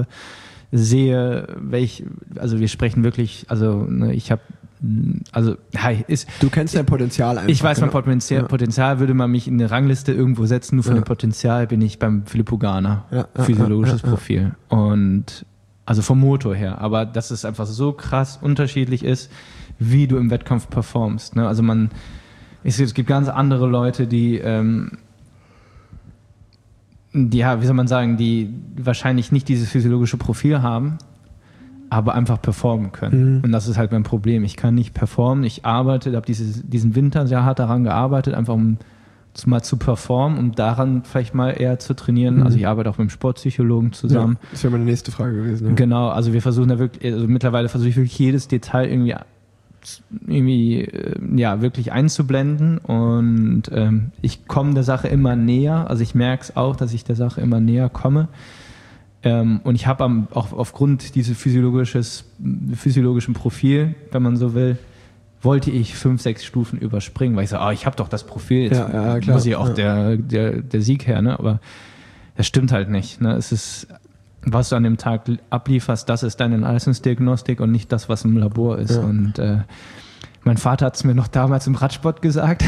sehe, welch, also wir sprechen wirklich, also ne, ich habe, also hi, ist, Du kennst dein Potenzial einfach. ich weiß, mein genau. Potenzial, Ja. Potenzial würde man mich in eine Rangliste irgendwo setzen, nur von Ja. dem Potenzial bin ich beim Filippo Garner, Ja, ja, physiologisches ja, ja, ja. Profil und also vom Motor her, aber dass es einfach so krass unterschiedlich ist, wie du im Wettkampf performst. Ne? Also man, es, es gibt ganz andere Leute, die, ähm, die, ja, wie soll man sagen, die wahrscheinlich nicht dieses physiologische Profil haben, aber einfach performen können. Mhm. Und das ist halt mein Problem. Ich kann nicht performen. Ich arbeite, habe diesen Winter sehr hart daran gearbeitet, einfach um zu, mal zu performen, um daran vielleicht mal eher zu trainieren. Mhm. Also ich arbeite auch mit einem Sportpsychologen zusammen. Ja, das wäre meine nächste Frage gewesen. Ja. Genau, also wir versuchen da wirklich, also mittlerweile versuche ich wirklich jedes Detail irgendwie, irgendwie äh, ja, wirklich einzublenden und ähm, ich komme der Sache immer näher, also ich merke es auch, dass ich der Sache immer näher komme ähm, und ich habe auch aufgrund dieses physiologisches, physiologischen Profil, wenn man so will, wollte ich fünf, sechs Stufen überspringen, weil ich so, oh, ich habe doch das Profil, jetzt Ja, ja, klar. muss ich auch Ja. der, der, der Sieg her, ne? Aber das stimmt halt nicht. Ne? Es ist, was du an dem Tag ablieferst, das ist deine Leistungsdiagnostik und nicht das, was im Labor ist. Ja. Und äh, mein Vater hat es mir noch damals im Radsport gesagt.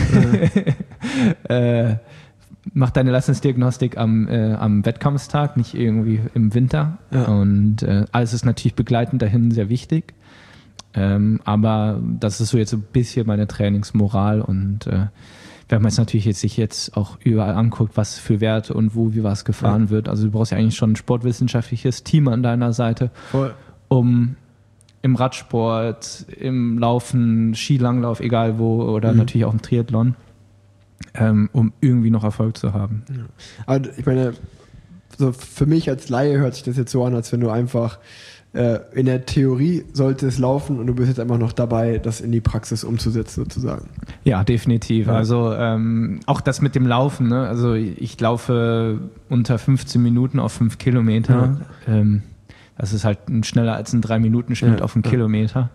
Ja. äh, mach deine Leistungsdiagnostik am, äh, am Wettkampfstag, nicht irgendwie im Winter. Ja. Und äh, alles ist natürlich begleitend dahin sehr wichtig. Ähm, aber das ist so jetzt so ein bisschen meine Trainingsmoral und äh, wenn man jetzt natürlich jetzt sich jetzt auch überall anguckt, was für Werte und wo wie was gefahren Ja. wird, also du brauchst ja eigentlich schon ein sportwissenschaftliches Team an deiner Seite, Voll. um im Radsport, im Laufen, Skilanglauf, egal wo oder Mhm. natürlich auch im Triathlon, ähm, um irgendwie noch Erfolg zu haben. Aber ich meine, so für mich als Laie hört sich das jetzt so an, als wenn du einfach äh, in der Theorie sollte es laufen und du bist jetzt einfach noch dabei, das in die Praxis umzusetzen sozusagen. Ja, definitiv. Ja. Also ähm, auch das mit dem Laufen. Ne? Also ich laufe unter fünfzehn Minuten auf fünf Kilometer. Ja. Ähm, das ist halt schneller als ein drei Minuten Schnitt Ja, auf einen ja. Kilometer.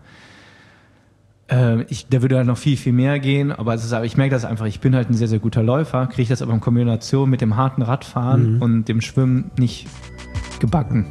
Ähm, ich, der würde halt noch viel, viel mehr gehen. Aber es ist, aber ich merke das einfach, ich bin halt ein sehr, sehr guter Läufer. Kriege das aber in Kombination mit dem harten Radfahren Mhm. und dem Schwimmen nicht gebacken.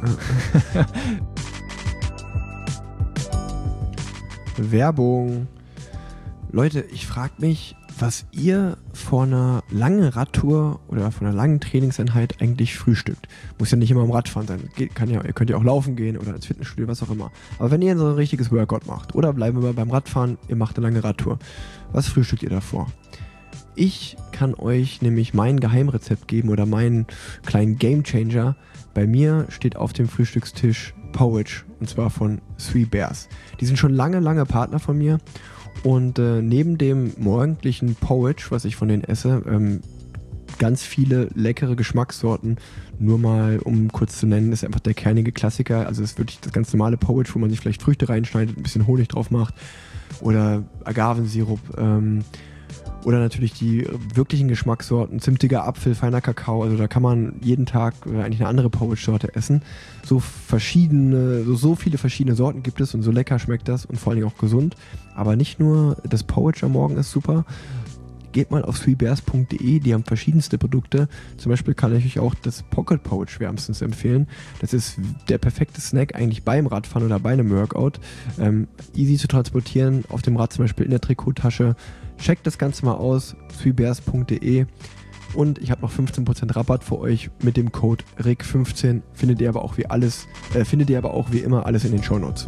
Werbung. Leute, ich frage mich, was ihr vor einer langen Radtour oder vor einer langen Trainingseinheit eigentlich frühstückt. Muss ja nicht immer am Radfahren sein. Geht, kann ja, ihr könnt ja auch laufen gehen oder ins Fitnessstudio, was auch immer. Aber wenn ihr so ein richtiges Workout macht oder bleiben wir mal beim Radfahren, ihr macht eine lange Radtour, was frühstückt ihr davor? Ich kann euch nämlich mein Geheimrezept geben oder meinen kleinen Gamechanger. Bei mir steht auf dem Frühstückstisch Powidge und zwar von Three Bears. Die sind schon lange, lange Partner von mir und äh, neben dem morgendlichen Powidge, was ich von denen esse, ähm, ganz viele leckere Geschmackssorten. Nur mal, um kurz zu nennen, ist einfach der kernige Klassiker. Also es ist wirklich das ganz normale Powidge, wo man sich vielleicht Früchte reinschneidet, ein bisschen Honig drauf macht oder Agavensirup. Ähm, Oder natürlich die wirklichen Geschmackssorten, zimtiger Apfel, feiner Kakao. Also da kann man jeden Tag eigentlich eine andere Powidge-Sorte essen. So verschiedene, so, so viele verschiedene Sorten gibt es und so lecker schmeckt das und vor allen Dingen auch gesund. Aber nicht nur das Powidge am Morgen ist super. Geht mal auf three bears punkt de, die haben verschiedenste Produkte. Zum Beispiel kann ich euch auch das Pocket Powidge wärmstens empfehlen. Das ist der perfekte Snack eigentlich beim Radfahren oder bei einem Workout. Ähm, easy zu transportieren, auf dem Rad zum Beispiel in der Trikottasche. Checkt das Ganze mal aus, three bears punkt de und ich habe noch fünfzehn Prozent Rabatt für euch mit dem Code R I C fünfzehn. Findet ihr aber auch wie alles, äh, findet ihr aber auch wie immer alles in den Shownotes.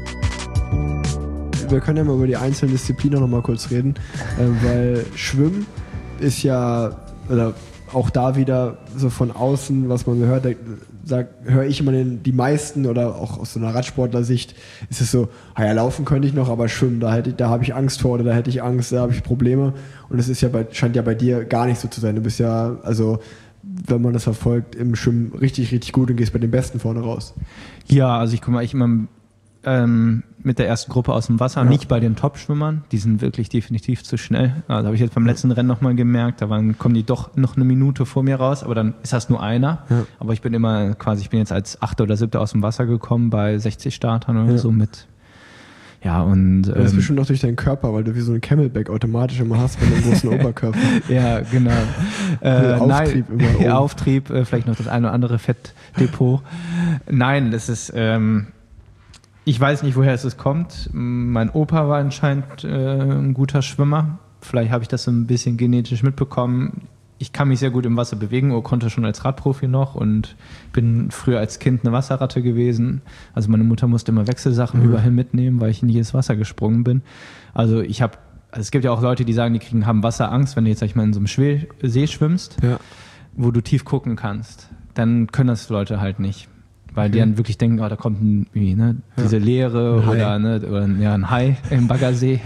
Wir können ja mal über die einzelnen Disziplinen noch mal kurz reden, äh, weil Schwimmen ist ja, oder auch da wieder so von außen, was man so hört, da höre ich immer den, die meisten oder auch aus so einer Radsportler-Sicht ist es so, ja, laufen könnte ich noch, aber schwimmen, da, hätte, da habe ich Angst vor oder da hätte ich Angst, da habe ich Probleme und das ist ja bei, scheint ja bei dir gar nicht so zu sein. Du bist ja, also wenn man das verfolgt, im Schwimmen richtig, richtig gut und gehst bei den Besten vorne raus. Ja, also ich komme eigentlich immer ähm, mit der ersten Gruppe aus dem Wasser, ja. Nicht bei den Top-Schwimmern, die sind wirklich definitiv zu schnell. Also habe ich jetzt beim letzten Rennen nochmal gemerkt, da waren, kommen die doch noch eine Minute vor mir raus, aber dann ist das nur einer. Ja. Aber ich bin immer quasi, ich bin jetzt als Achter oder Siebter aus dem Wasser gekommen bei sechzig Startern oder ja. so mit. Ja, und. Das ist ähm, bestimmt auch durch deinen Körper, weil du wie so einen Camelback automatisch immer hast mit einem großen Oberkörper. Ja, genau. äh, Auftrieb nein, immer. Oben. Auftrieb, äh, vielleicht noch das eine oder andere Fettdepot. Nein, das ist. Ähm, Ich weiß nicht, woher es kommt. Mein Opa war anscheinend äh, ein guter Schwimmer. Vielleicht habe ich das so ein bisschen genetisch mitbekommen. Ich kann mich sehr gut im Wasser bewegen oder konnte schon als Radprofi noch und bin früher als Kind eine Wasserratte gewesen. Also meine Mutter musste immer Wechselsachen mhm. überall mitnehmen, weil ich in jedes Wasser gesprungen bin. Also ich habe, also es gibt ja auch Leute, die sagen, die kriegen, haben Wasserangst, wenn du jetzt sag ich mal in so einem Schwel- See schwimmst, ja. wo du tief gucken kannst. Dann können das Leute halt nicht. Weil die dann wirklich denken, oh, da kommt ein, wie, ne, diese ja. Leere oder, ne, oder ja, ein Hai im Baggersee.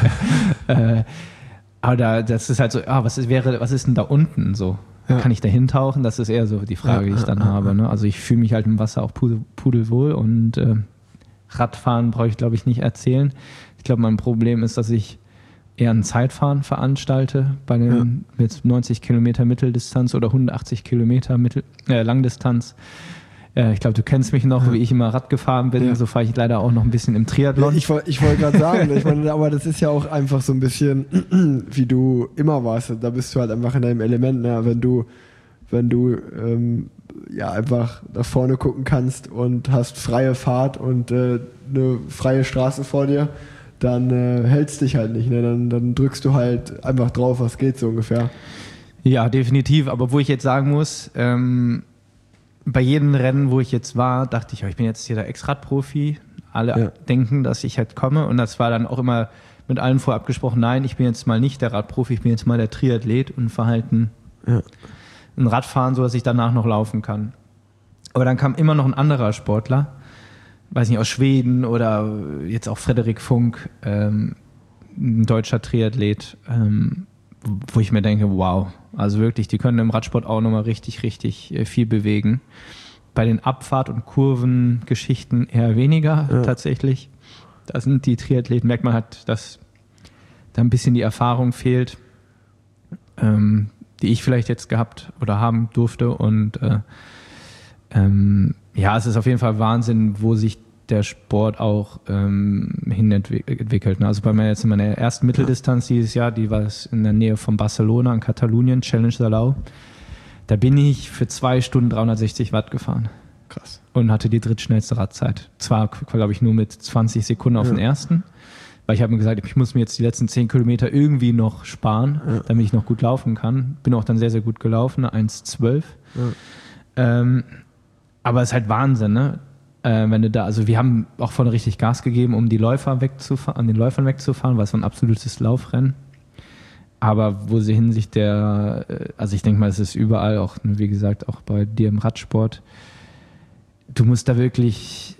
äh, aber da, das ist halt so, ah, was ist, wäre, was ist denn da unten so? Ja. Kann ich da hintauchen? Das ist eher so die Frage, ja, die ich dann ja, habe. Ne? Also ich fühle mich halt im Wasser auch pudel, pudelwohl und äh, Radfahren brauche ich, glaube ich, nicht erzählen. Ich glaube, mein Problem ist, dass ich eher ein Zeitfahren veranstalte bei den ja. jetzt neunzig Kilometer Mitteldistanz oder hundertachtzig Kilometer Mittel, äh, Langdistanz. Ich glaube, du kennst mich noch, ja. wie ich immer Rad gefahren bin. Ja. So fahre ich leider auch noch ein bisschen im Triathlon. Ja, ich ich wollte gerade sagen, ich meine, aber das ist ja auch einfach so ein bisschen, wie du immer warst. Da bist du halt einfach in deinem Element. Ne? Wenn du, wenn du ähm, ja einfach nach vorne gucken kannst und hast freie Fahrt und äh, eine freie Straße vor dir, dann äh, hältst dich halt nicht. Ne? Dann, dann drückst du halt einfach drauf, was geht so ungefähr. Ja, definitiv. Aber wo ich jetzt sagen muss, ähm, bei jedem Rennen, wo ich jetzt war, dachte ich, oh, ich bin jetzt hier der Ex-Radprofi. Alle ja. denken, dass ich halt komme. Und das war dann auch immer mit allen vorab gesprochen, nein, ich bin jetzt mal nicht der Radprofi, ich bin jetzt mal der Triathlet und verhalten ja. ein Radfahren, so dass ich danach noch laufen kann. Aber dann kam immer noch ein anderer Sportler, weiß nicht, aus Schweden oder jetzt auch Frederik Funk, ähm, ein deutscher Triathlet, ähm, wo ich mir denke, wow, also wirklich, die können im Radsport auch nochmal richtig, richtig viel bewegen. Bei den Abfahrt- und Kurvengeschichten eher weniger ja. tatsächlich. Da sind die Triathleten, merkt man halt, dass da ein bisschen die Erfahrung fehlt, ähm, die ich vielleicht jetzt gehabt oder haben durfte. Und äh, ähm, ja, es ist auf jeden Fall Wahnsinn, wo sich der Sport auch ähm, hin entwickelt. Also bei mir jetzt in meiner ersten Mitteldistanz dieses Jahr, die war in der Nähe von Barcelona in Katalonien, Challenge Salau. Da bin ich für zwei Stunden dreihundertsechzig Watt gefahren. Krass. Und hatte die drittschnellste Radzeit. Zwar, glaube ich, nur mit zwanzig Sekunden auf ja. den ersten, weil ich habe mir gesagt, ich muss mir jetzt die letzten zehn Kilometer irgendwie noch sparen, ja. damit ich noch gut laufen kann. Bin auch dann sehr, sehr gut gelaufen, eins zwölf. Ja. Ähm, aber es ist halt Wahnsinn, ne? Äh, wenn du da, also wir haben auch vorne richtig Gas gegeben, um die Läufer wegzufahren, an den Läufern wegzufahren, weil es war ein absolutes Laufrennen. Aber wo sie hinsicht der, also ich denke mal, es ist überall, auch wie gesagt, auch bei dir im Radsport, du musst da wirklich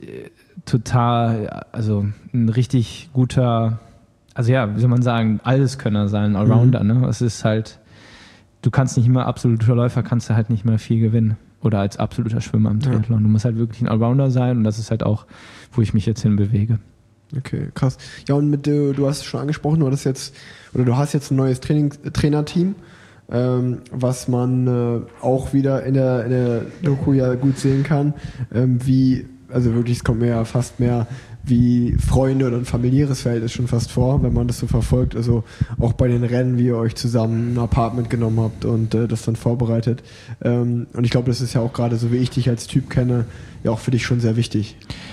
total, also ein richtig guter, also ja, wie soll man sagen, Alleskönner sein, Allrounder, mhm. ne? Es ist halt, du kannst nicht immer absoluter Läufer, kannst du halt nicht mehr viel gewinnen. Oder als absoluter Schwimmer im Triathlon. Ja. Du musst halt wirklich ein Allrounder sein und das ist halt auch, wo ich mich jetzt hin bewege. Okay, krass. Ja, und mit du, du hast es schon angesprochen, du hattest jetzt, oder du hast jetzt ein neues Training, Trainerteam, ähm, was man äh, auch wieder in der, in der Doku ja gut sehen kann, ähm, wie, also wirklich, es kommt mir ja fast mehr wie Freunde oder ein familiäres Verhältnis schon fast vor, wenn man das so verfolgt. Also auch bei den Rennen, wie ihr euch zusammen ein Apartment genommen habt und äh, das dann vorbereitet. Ähm, und ich glaube, das ist ja auch gerade so, wie ich dich als Typ kenne, ja auch für dich schon sehr wichtig.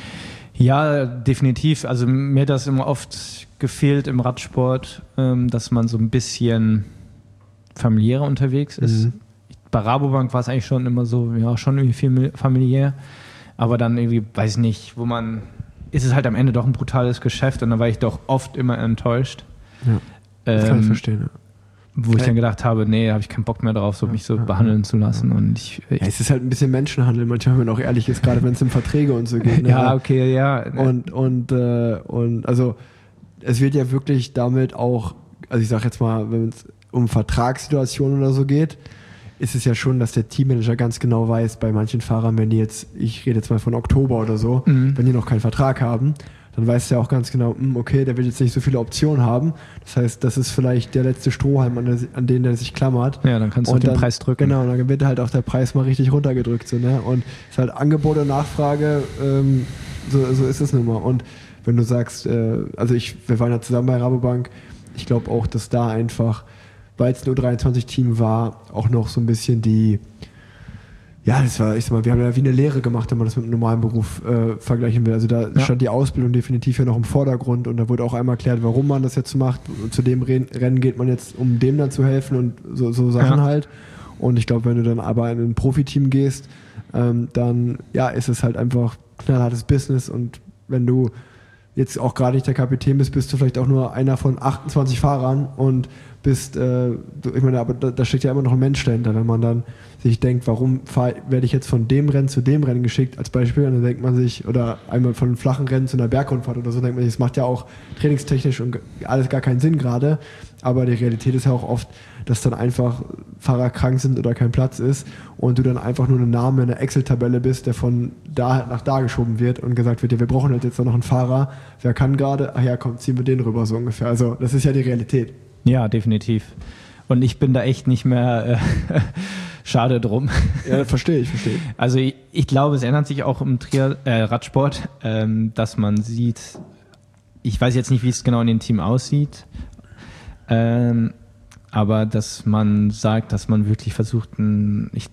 Ja, definitiv. Also mir hat das immer oft gefehlt im Radsport, ähm, dass man so ein bisschen familiärer unterwegs ist. Mhm. Bei Rabobank war es eigentlich schon immer so, ja, schon irgendwie viel familiär. Aber dann irgendwie, weiß ich nicht, wo man, ist es halt am Ende doch ein brutales Geschäft und dann war ich doch oft immer enttäuscht. Ja, das ähm, kann ich verstehen, ja. Wo ich dann gedacht habe, nee, da habe ich keinen Bock mehr drauf, so ja, mich so ja, behandeln ja, zu lassen. Ja. Und ich, ich ja, es ist halt ein bisschen Menschenhandel, manchmal, wenn man auch ehrlich ist, gerade wenn es um Verträge und so geht. Ne? Ja, okay, ja. Und, und, äh, und also es wird ja wirklich damit auch, also ich sag jetzt mal, wenn es um Vertragssituationen oder so geht, ist es ja schon, dass der Teammanager ganz genau weiß, bei manchen Fahrern, wenn die jetzt, ich rede jetzt mal von Oktober oder so, mhm. wenn die noch keinen Vertrag haben, dann weiß er auch ganz genau, okay, der wird jetzt nicht so viele Optionen haben. Das heißt, das ist vielleicht der letzte Strohhalm, an, der, an den der sich klammert. Ja, dann kannst du und den dann, Preis drücken. Genau, dann wird halt auch der Preis mal richtig runtergedrückt. So, ne? Und es ist halt Angebot und Nachfrage, ähm, so, so ist es nun mal. Und wenn du sagst, äh, also ich, wir waren ja zusammen bei Rabobank, ich glaube auch, dass da einfach, weil es ein U dreiundzwanzig Team war, auch noch so ein bisschen die, ja, das war, ich sag mal, wir haben ja wie eine Lehre gemacht, wenn man das mit einem normalen Beruf äh, vergleichen will. Also da ja. stand die Ausbildung definitiv ja noch im Vordergrund und da wurde auch einmal erklärt, warum man das jetzt macht. Zu dem Rennen geht man jetzt, um dem dann zu helfen und so, so Sachen ja. halt. Und ich glaube, wenn du dann aber in ein Profiteam gehst, ähm, dann ja, ist es halt einfach knallhartes Business und wenn du jetzt auch gerade nicht der Kapitän bist, bist du vielleicht auch nur einer von achtundzwanzig Fahrern und bist, äh, ich meine, aber da, da steckt ja immer noch ein Mensch dahinter, wenn man dann sich denkt, warum fahr, werde ich jetzt von dem Rennen zu dem Rennen geschickt als Beispiel, und dann denkt man sich, oder einmal von einem flachen Rennen zu einer Bergrundfahrt oder so, denkt man sich, das macht ja auch trainingstechnisch und alles gar keinen Sinn gerade, aber die Realität ist ja auch oft, dass dann einfach Fahrer krank sind oder kein Platz ist und du dann einfach nur ein Name in der Excel-Tabelle bist, der von da nach da geschoben wird und gesagt wird, ja, wir brauchen halt jetzt noch einen Fahrer, wer kann gerade, ach ja, komm, ziehen wir den rüber, so ungefähr. Also das ist ja die Realität. Ja, definitiv. Und ich bin da echt nicht mehr äh, schade drum. Ja, verstehe ich, verstehe. Also ich, ich glaube, es ändert sich auch im Trial, äh, Radsport, ähm, dass man sieht, ich weiß jetzt nicht, wie es genau in dem Team aussieht, ähm, aber dass man sagt, dass man wirklich versucht, ein, ich,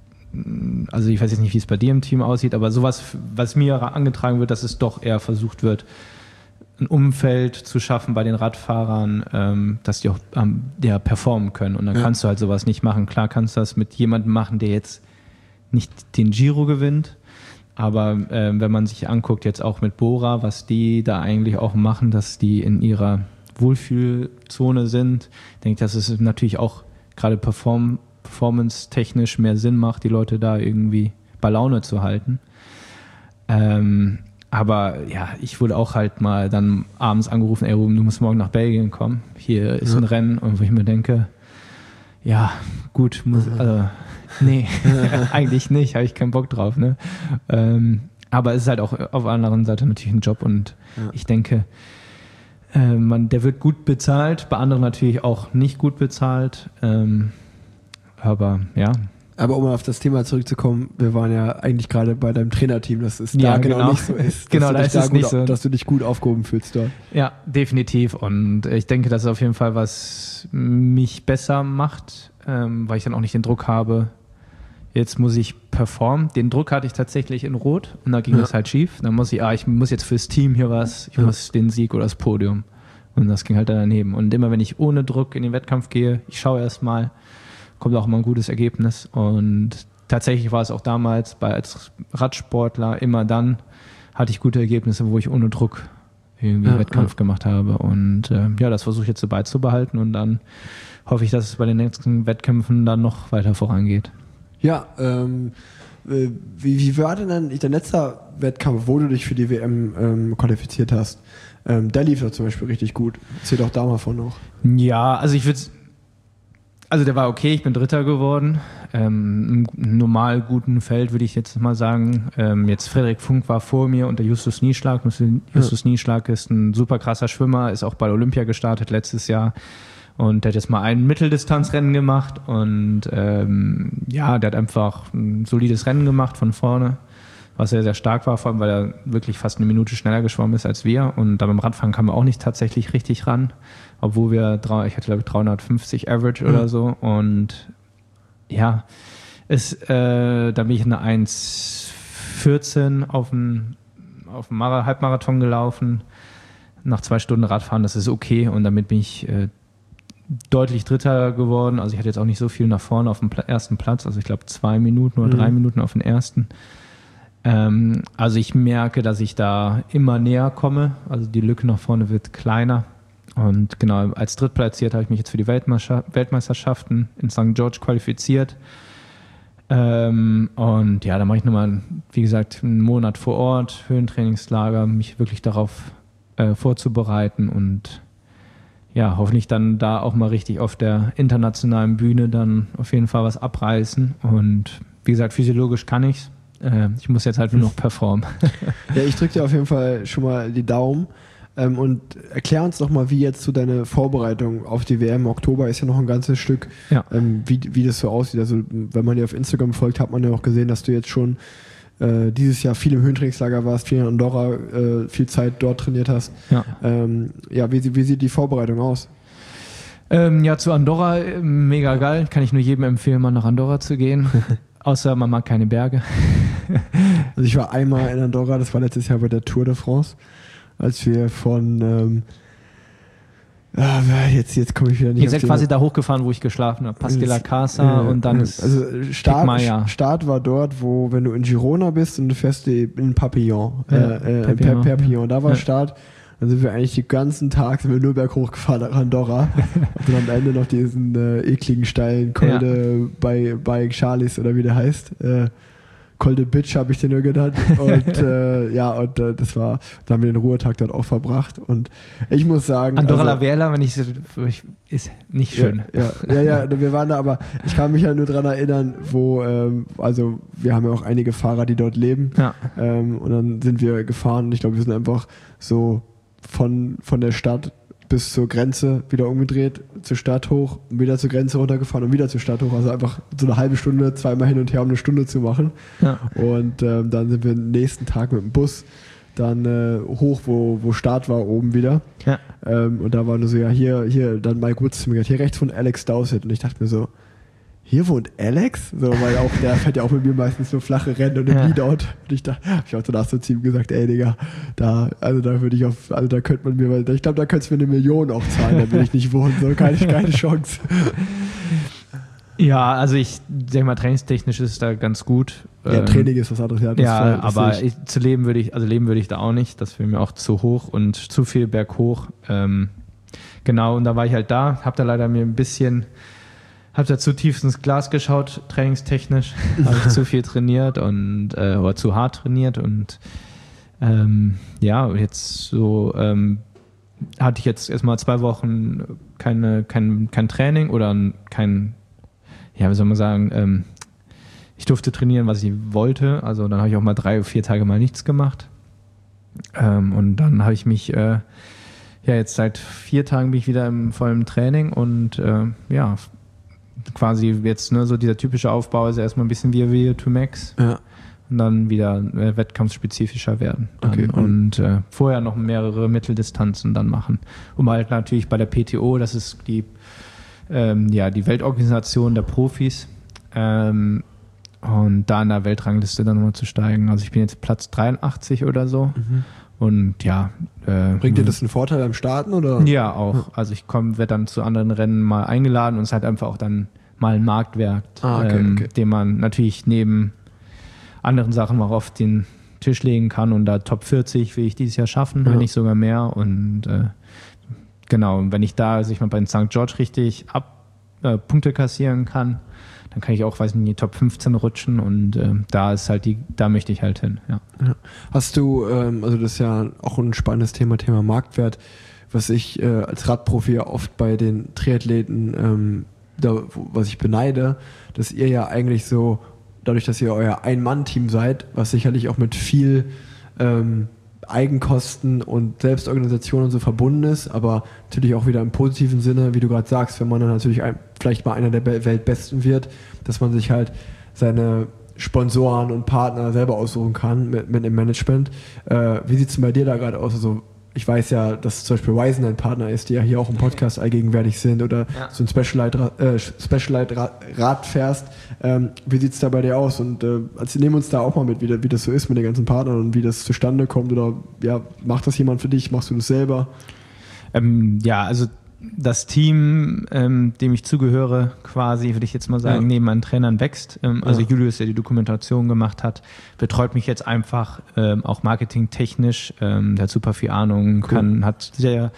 also ich weiß jetzt nicht, wie es bei dir im Team aussieht, aber sowas, was mir angetragen wird, dass es doch eher versucht wird, ein Umfeld zu schaffen bei den Radfahrern, ähm, dass die auch ähm, ja, performen können. Und dann ja. kannst du halt sowas nicht machen. Klar kannst du das mit jemandem machen, der jetzt nicht den Giro gewinnt, aber ähm, wenn man sich anguckt, jetzt auch mit Bora, was die da eigentlich auch machen, dass die in ihrer Wohlfühlzone sind, denke ich, dass es natürlich auch gerade perform- performance-technisch mehr Sinn macht, die Leute da irgendwie bei Laune zu halten. Ähm, Aber ja, ich wurde auch halt mal dann abends angerufen, ey Ruben, du musst morgen nach Belgien kommen. Hier ist ja. ein Rennen. Und wo ich mir denke, ja, gut, muss, also, nee, eigentlich nicht, habe ich keinen Bock drauf. Ne? Ähm, aber es ist halt auch auf der anderen Seite natürlich ein Job und ja. ich denke, äh, man, der wird gut bezahlt, bei anderen natürlich auch nicht gut bezahlt. Ähm, aber ja. Aber um auf das Thema zurückzukommen, wir waren ja eigentlich gerade bei deinem Trainerteam, dass es ja, da genau, genau nicht so ist. Genau, da ist es nicht so. Dass du dich gut aufgehoben fühlst dort. Ja, definitiv. Und ich denke, das ist auf jeden Fall, was mich besser macht, ähm, weil ich dann auch nicht den Druck habe, jetzt muss ich performen. Den Druck hatte ich tatsächlich in Rot und da ging ja. das halt schief. Dann muss ich, ah, ich muss jetzt fürs Team hier was, ich ja. muss den Sieg oder das Podium. Und das ging halt dann daneben. Und immer wenn ich ohne Druck in den Wettkampf gehe, ich schaue erst mal, kommt auch immer ein gutes Ergebnis. Und tatsächlich war es auch damals bei als Radsportler immer dann, hatte ich gute Ergebnisse, wo ich ohne Druck irgendwie ja, Wettkampf ja. gemacht habe. Und äh, ja, das versuche ich jetzt so beizubehalten und dann hoffe ich, dass es bei den nächsten Wettkämpfen dann noch weiter vorangeht. Ja, ähm, wie, wie war denn dann dein letzter Wettkampf, wo du dich für die W M ähm, qualifiziert hast? Ähm, der lief doch zum Beispiel richtig gut. Erzähl doch da mal von noch. Ja, also ich würde also der war okay, ich bin Dritter geworden. Ähm, Im normal guten Feld würde ich jetzt mal sagen. Ähm, jetzt Frederik Funk war vor mir und der Justus Nieschlag. Justus ja. Nieschlag ist ein super krasser Schwimmer, ist auch bei Olympia gestartet letztes Jahr. Und der hat jetzt mal ein Mitteldistanzrennen gemacht und ähm, ja, der hat einfach ein solides Rennen gemacht von vorne, was sehr, sehr stark war, vor allem weil er wirklich fast eine Minute schneller geschwommen ist als wir. Und da beim Radfahren kam er auch nicht tatsächlich richtig ran, obwohl wir, ich hatte glaube ich dreihundertfünfzig Average mhm. oder so. Und ja, es, äh, da bin ich eine eins vierzehn auf dem auf dem Mar- Halbmarathon gelaufen, nach zwei Stunden Radfahren, das ist okay. Und damit bin ich äh, deutlich Dritter geworden. Also ich hatte jetzt auch nicht so viel nach vorne auf dem Pla- ersten Platz, also ich glaube zwei Minuten oder mhm. drei Minuten auf den ersten. Ähm, also ich merke, dass ich da immer näher komme. Also die Lücke nach vorne wird kleiner. Und genau, als Drittplatziert habe ich mich jetzt für die Weltmeister- Weltmeisterschaften in Sankt George qualifiziert. Ähm, und ja, da mache ich nochmal, wie gesagt, einen Monat vor Ort, Höhentrainingslager, mich wirklich darauf äh, vorzubereiten und ja, hoffentlich dann da auch mal richtig auf der internationalen Bühne dann auf jeden Fall was abreißen. Und wie gesagt, physiologisch kann ich's. Äh, ich muss jetzt halt nur noch performen. Ja, ich drücke dir auf jeden Fall schon mal die Daumen. Ähm, und erklär uns doch mal, wie jetzt so deine Vorbereitung auf die W M im Oktober ist ja noch ein ganzes Stück, ja. ähm, wie, wie das so aussieht. Also wenn man dir auf Instagram folgt, hat man ja auch gesehen, dass du jetzt schon äh, dieses Jahr viel im Höhentrainingslager warst, viel in Andorra, äh, viel Zeit dort trainiert hast. Ja, ähm, ja wie, wie sieht die Vorbereitung aus? Ähm, ja, zu Andorra mega geil. Kann ich nur jedem empfehlen, mal nach Andorra zu gehen. Außer man mag keine Berge. Also ich war einmal in Andorra, das war letztes Jahr bei der Tour de France, als wir von ähm, ah, jetzt, jetzt komme ich wieder nicht. Ihr seid quasi da hochgefahren, wo ich geschlafen habe. Pas de la Casa äh, und dann ist also Start, Start war dort, wo, wenn du in Girona bist und du fährst in Papillon, ja, äh, äh, Perpignan, Perpignan, da war ja. Start. Dann sind wir eigentlich den ganzen Tag sind wir nur berghoch gefahren nach Andorra und dann am Ende noch diesen äh, ekligen steilen Col de ja. bei, bei Charlies oder wie der heißt. Äh, Col de Bitch habe ich den nur genannt und äh, ja und äh, das war, da haben wir den Ruhetag dort auch verbracht und ich muss sagen Andorra also, la Vella, wenn ich, ich ist nicht schön. Ja, ja, ja, ja, wir waren da, aber ich kann mich ja nur dran erinnern, wo ähm, also wir haben ja auch einige Fahrer, die dort leben ja. ähm, und dann sind wir gefahren und ich glaube, wir sind einfach so von von der Stadt bis zur Grenze wieder umgedreht, zur Stadt hoch, wieder zur Grenze runtergefahren und wieder zur Stadt hoch. Also einfach so eine halbe Stunde, zweimal hin und her, um eine Stunde zu machen. Ja. Und ähm, dann sind wir den nächsten Tag mit dem Bus dann äh, hoch, wo, wo Start war, oben wieder. Ja. Ähm, und da war nur so, ja, hier, hier, dann Mike Woods zu mir gesagt, hier rechts von Alex Dowsett. Und ich dachte mir so, hier wohnt Alex? So, weil auch, der fährt ja auch mit mir meistens so flache Rennen und im ja. Leadout. Und ich dachte, hab ich auch danach so zu ihm gesagt, ey Digga, da, also da würde ich auf, also da könnte man mir, ich glaube, da könntest du mir eine Million auch zahlen, da will ich nicht wohnen, so, keine, keine Chance. Ja, also ich denke mal, trainingstechnisch ist es da ganz gut. Ja, ähm, Training ist was anderes. Ja, das ja voll, aber ich, zu leben würde ich, also leben würde ich da auch nicht, das wäre mir auch zu hoch und zu viel berghoch. Ähm, genau, und da war ich halt da, hab da leider mir ein bisschen Hab da zu tief ins Glas geschaut, trainingstechnisch. Habe ich zu viel trainiert und äh, oder zu hart trainiert und ähm, ja, jetzt so ähm, hatte ich jetzt erstmal zwei Wochen keine, kein, kein Training oder kein, ja, wie soll man sagen, ähm, ich durfte trainieren, was ich wollte. Also dann habe ich auch mal drei, vier Tage mal nichts gemacht. Ähm, und dann habe ich mich, äh, ja, jetzt seit vier Tagen bin ich wieder im vollen Training und äh, ja, quasi jetzt, ne, so dieser typische Aufbau ist erstmal ein bisschen wie V O zwei Max ja. und dann wieder äh, wettkampfspezifischer werden. Okay. Und äh, vorher noch mehrere Mitteldistanzen dann machen. Um halt natürlich bei der P T O, das ist die, ähm, ja, die Weltorganisation der Profis, ähm, und da in der Weltrangliste dann nochmal zu steigen. Also ich bin jetzt Platz dreiundachtzig oder so. Mhm. Und ja. Äh, Bringt dir das einen Vorteil beim Starten? Oder? Ja, auch. Also ich komme, werde dann zu anderen Rennen mal eingeladen und es ist halt einfach auch dann mal ein Marktwert, ah, okay, ähm, okay. den man natürlich neben anderen Sachen mal auf den Tisch legen kann. Und da Top vierzig will ich dieses Jahr schaffen, ja. wenn nicht sogar mehr. Und äh, genau, und wenn ich da, also ich mal bei den Sankt George richtig ab, äh, Punkte kassieren kann, dann kann ich auch, weiß nicht, in die Top fünfzehn rutschen und äh, da ist halt die, da möchte ich halt hin, ja. Ja. Hast du, ähm, also das ist ja auch ein spannendes Thema, Thema Marktwert, was ich äh, als Radprofi ja oft bei den Triathleten, ähm, da, wo, was ich beneide, dass ihr ja eigentlich so, dadurch, dass ihr euer Ein-Mann-Team seid, was sicherlich auch mit viel ähm, Eigenkosten und Selbstorganisation und so verbunden ist, aber natürlich auch wieder im positiven Sinne, wie du gerade sagst, wenn man dann natürlich ein, vielleicht mal einer der Weltbesten wird, dass man sich halt seine Sponsoren und Partner selber aussuchen kann mit, mit dem Management. Äh, wie sieht es denn bei dir da gerade aus? Also ich weiß ja, dass zum Beispiel Ryzen ein Partner ist, die ja hier auch im Podcast allgegenwärtig sind oder ja. so ein Specialized äh, Specialized Rad fährst. Ähm, wie sieht es da bei dir aus? Und äh, also nehmen uns da auch mal mit, wie, wie das so ist mit den ganzen Partnern und wie das zustande kommt. Oder ja, macht das jemand für dich? Machst du das selber? Ähm, ja, also das Team, ähm, dem ich zugehöre, quasi, würde ich jetzt mal sagen, ja. neben meinen Trainern wächst. Ähm, also ja. Julius, der die Dokumentation gemacht hat, betreut mich jetzt einfach ähm, auch marketingtechnisch. Ähm, der hat super viel Ahnung, cool. kann, hat sehr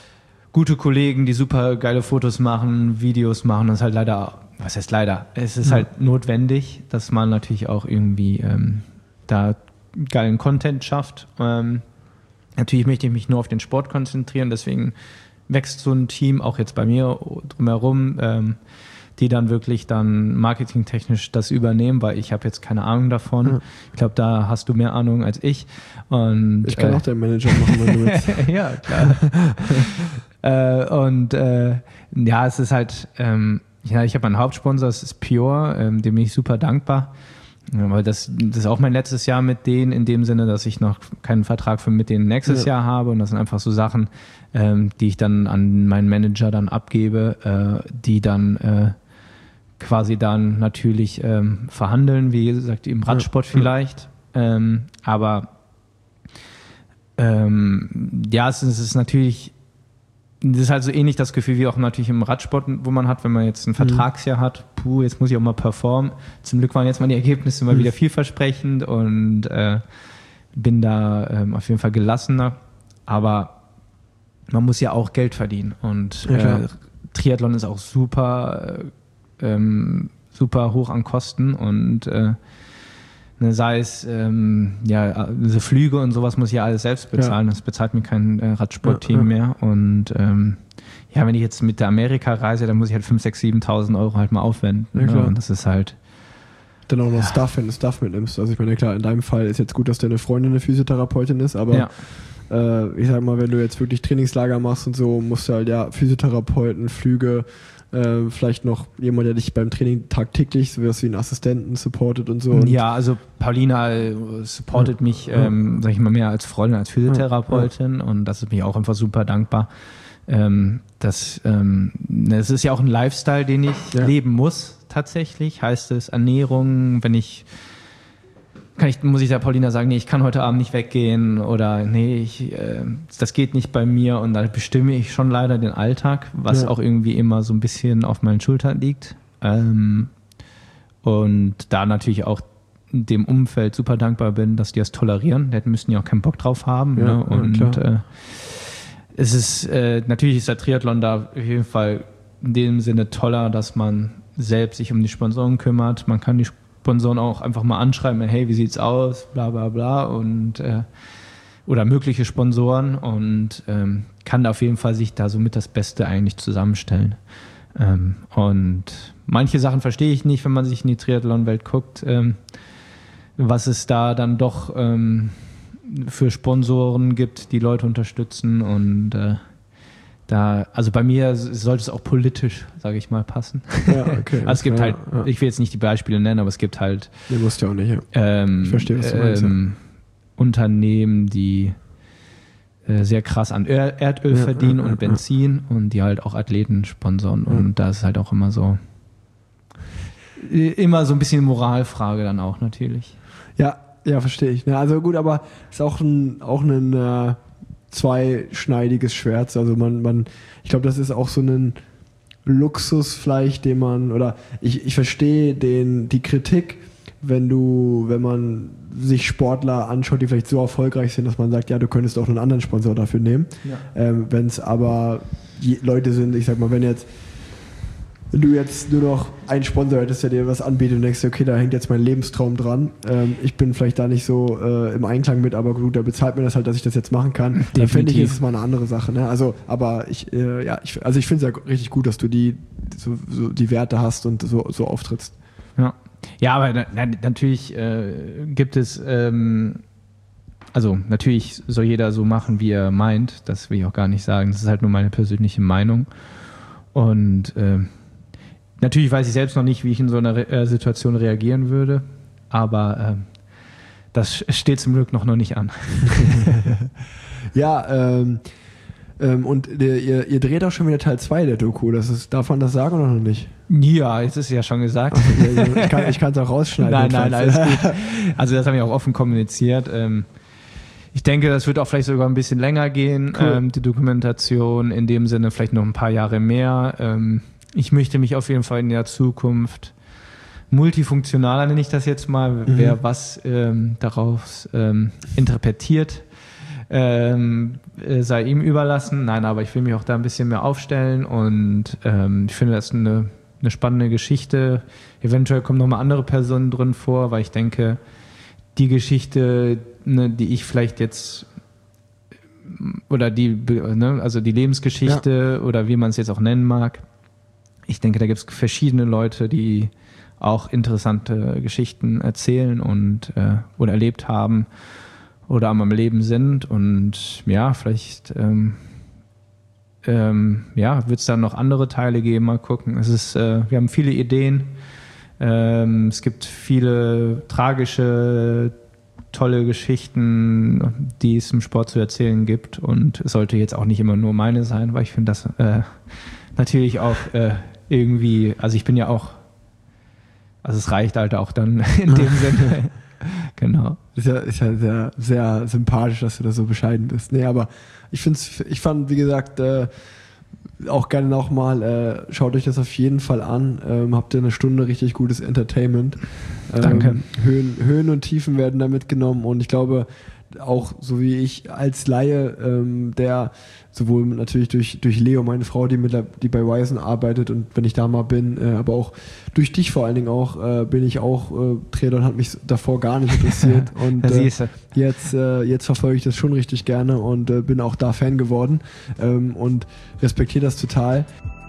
gute Kollegen, die super geile Fotos machen, Videos machen. Das ist halt leider, was heißt leider? Es ist ja. halt notwendig, dass man natürlich auch irgendwie ähm, da geilen Content schafft. Ähm, natürlich möchte ich mich nur auf den Sport konzentrieren, deswegen wächst so ein Team, auch jetzt bei mir drumherum, ähm, die dann wirklich dann marketingtechnisch das übernehmen, weil ich habe jetzt keine Ahnung davon. Ja. Ich glaube, da hast du mehr Ahnung als ich. Und, ich kann äh, auch deinen Manager machen, wenn du willst. Ja, klar. äh, und äh, ja, es ist halt, ähm, ja, ich habe einen Hauptsponsor, das ist Pure, ähm, dem bin ich super dankbar. Ja, weil das, das ist auch mein letztes Jahr mit denen, in dem Sinne, dass ich noch keinen Vertrag für mit denen nächstes ja. Jahr habe. Und das sind einfach so Sachen, ähm, die ich dann an meinen Manager dann abgebe, äh, die dann äh, quasi dann natürlich ähm, verhandeln, wie gesagt, im Radsport ja. vielleicht. Ja. Ähm, aber ähm, ja, es ist, es ist natürlich, das ist halt so ähnlich das Gefühl wie auch natürlich im Radsport, wo man hat, wenn man jetzt ein Vertragsjahr mhm. hat, puh, jetzt muss ich auch mal performen. Zum Glück waren jetzt mal die Ergebnisse mal mhm. wieder vielversprechend und äh, bin da ähm, auf jeden Fall gelassener. Aber man muss ja auch Geld verdienen und ja, äh, Triathlon ist auch super, äh, ähm, super hoch an Kosten und äh, ne, sei es ähm, ja, diese Flüge und sowas muss ich ja alles selbst bezahlen. Ja. Das bezahlt mir kein äh, Radsportteam ja, ja. mehr. Und ähm, ja, wenn ich jetzt mit der Amerika reise, dann muss ich halt fünftausend, sechstausend, siebentausend Euro halt mal aufwenden. Ja, ne? Und das ist halt. Dann auch noch ja. Stuff, wenn du Stuff mitnimmst. Also ich meine, klar, in deinem Fall ist jetzt gut, dass deine Freundin eine Physiotherapeutin ist, aber ja. äh, ich sag mal, wenn du jetzt wirklich Trainingslager machst und so, musst du halt ja Physiotherapeuten, Flüge, Äh, vielleicht noch jemand, der dich beim Training tagtäglich, so wie einen Assistenten supportet und so. Und ja, also Paulina supportet ja, mich, ja. Ähm, sag ich mal, mehr als Freundin, als Physiotherapeutin ja, ja. und das ist mir auch einfach super dankbar. Ähm, das, ähm, das ist ja auch ein Lifestyle, den ich ja. leben muss, tatsächlich. Heißt es Ernährung, wenn ich Kann ich, muss ich der Paulina sagen, nee, ich kann heute Abend nicht weggehen oder nee, ich, äh, das geht nicht bei mir und da bestimme ich schon leider den Alltag, was ja. auch irgendwie immer so ein bisschen auf meinen Schultern liegt. Ähm, und da natürlich auch dem Umfeld super dankbar bin, dass die das tolerieren. Die müssten ja auch keinen Bock drauf haben. Ja, ne? Und ja, äh, es ist, äh, natürlich ist der Triathlon da auf jeden Fall in dem Sinne toller, dass man selbst sich um die Sponsoren kümmert. Man kann die Sponsoren auch einfach mal anschreiben, hey, wie sieht's aus, bla bla bla und äh, oder mögliche Sponsoren und ähm, kann auf jeden Fall sich da somit das Beste eigentlich zusammenstellen. Ähm, und manche Sachen verstehe ich nicht, wenn man sich in die Triathlon-Welt guckt, ähm, was es da dann doch ähm, für Sponsoren gibt, die Leute unterstützen und äh, da, also bei mir sollte es auch politisch, sage ich mal, passen. Ja, okay. Also es gibt ja, halt, ja. ich will jetzt nicht die Beispiele nennen, aber es gibt halt nee, musst du auch nicht, ja. ähm, ich verstehe, was du meinst, ähm, ja. Unternehmen, die äh, sehr krass an Erdöl ja, verdienen ja, und ja, Benzin ja. und die halt auch Athleten sponsoren ja. und da ist halt auch immer so immer so ein bisschen Moralfrage dann auch natürlich. Ja, Ja, verstehe ich. Ja, also gut, aber ist auch ein, auch ein äh, zweischneidiges Schwert. Also man, man, ich glaube, das ist auch so ein Luxus vielleicht, den man, oder ich, ich verstehe den, die Kritik, wenn du, wenn man sich Sportler anschaut, die vielleicht so erfolgreich sind, dass man sagt, ja, du könntest auch einen anderen Sponsor dafür nehmen. Ja. Ähm, wenn es aber die Leute sind, ich sag mal, wenn jetzt wenn du jetzt nur noch einen Sponsor hättest, der dir was anbietet und denkst, okay, da hängt jetzt mein Lebenstraum dran. Ähm, ich bin vielleicht da nicht so äh, im Einklang mit, aber gut, der bezahlt mir das halt, dass ich das jetzt machen kann. Da finde ich, ist es mal eine andere Sache. Ne? Also, aber ich, äh, ja, ich, also ich finde es ja richtig gut, dass du die, so, so die Werte hast und so, so auftrittst. Ja, ja, aber na, natürlich äh, gibt es, ähm, also natürlich soll jeder so machen, wie er meint. Das will ich auch gar nicht sagen. Das ist halt nur meine persönliche Meinung. Und äh, natürlich weiß ich selbst noch nicht, wie ich in so einer Re- äh, Situation reagieren würde, aber äh, das steht zum Glück noch, noch nicht an. Ja, ähm, ähm, und der, ihr, ihr dreht auch schon wieder Teil zwei der Doku. Das ist, darf man das sagen oder noch nicht? Ja, jetzt ist es ja schon gesagt. Also, ich kann es auch rausschneiden. Nein, nein, alles gut. Also das haben wir auch offen kommuniziert. Ähm, ich denke, das wird auch vielleicht sogar ein bisschen länger gehen, cool. ähm, die Dokumentation, in dem Sinne vielleicht noch ein paar Jahre mehr. Ähm, Ich möchte mich auf jeden Fall in der Zukunft multifunktionaler, nenne ich das jetzt mal, mhm. wer was ähm, daraus ähm, interpretiert, ähm, äh, sei ihm überlassen. Nein, aber ich will mich auch da ein bisschen mehr aufstellen und ähm, ich finde das eine, eine spannende Geschichte. Eventuell kommen nochmal andere Personen drin vor, weil ich denke, die Geschichte, ne, die ich vielleicht jetzt oder die, ne, also die Lebensgeschichte ja. oder wie man es jetzt auch nennen mag, ich denke, da gibt es verschiedene Leute, die auch interessante Geschichten erzählen und äh, oder erlebt haben oder am Leben sind. Und ja, vielleicht ähm, ähm, ja, wird es dann noch andere Teile geben. Mal gucken. Es ist, äh, wir haben viele Ideen. Ähm, es gibt viele tragische, tolle Geschichten, die es im Sport zu erzählen gibt. Und es sollte jetzt auch nicht immer nur meine sein, weil ich finde das äh, natürlich auch äh, irgendwie, also ich bin ja auch, also es reicht halt auch dann in dem Sinne. Genau. Ist ja, ist ja sehr, sehr sympathisch, dass du da so bescheiden bist. Nee, aber ich find's, ich fand, wie gesagt, äh, auch gerne nochmal, äh, schaut euch das auf jeden Fall an. Ähm, habt ihr eine Stunde richtig gutes Entertainment. Ähm, Danke. Höhen, Höhen und Tiefen werden da mitgenommen und ich glaube, auch so wie ich als Laie, ähm, der sowohl natürlich durch, durch Leo, meine Frau, die, mit der, die bei Ryzen arbeitet und wenn ich da mal bin, äh, aber auch durch dich vor allen Dingen auch, äh, bin ich auch äh, Triathlon, hat mich davor gar nicht interessiert und äh, jetzt, äh, jetzt verfolge ich das schon richtig gerne und äh, bin auch da Fan geworden ähm, und respektiere das total.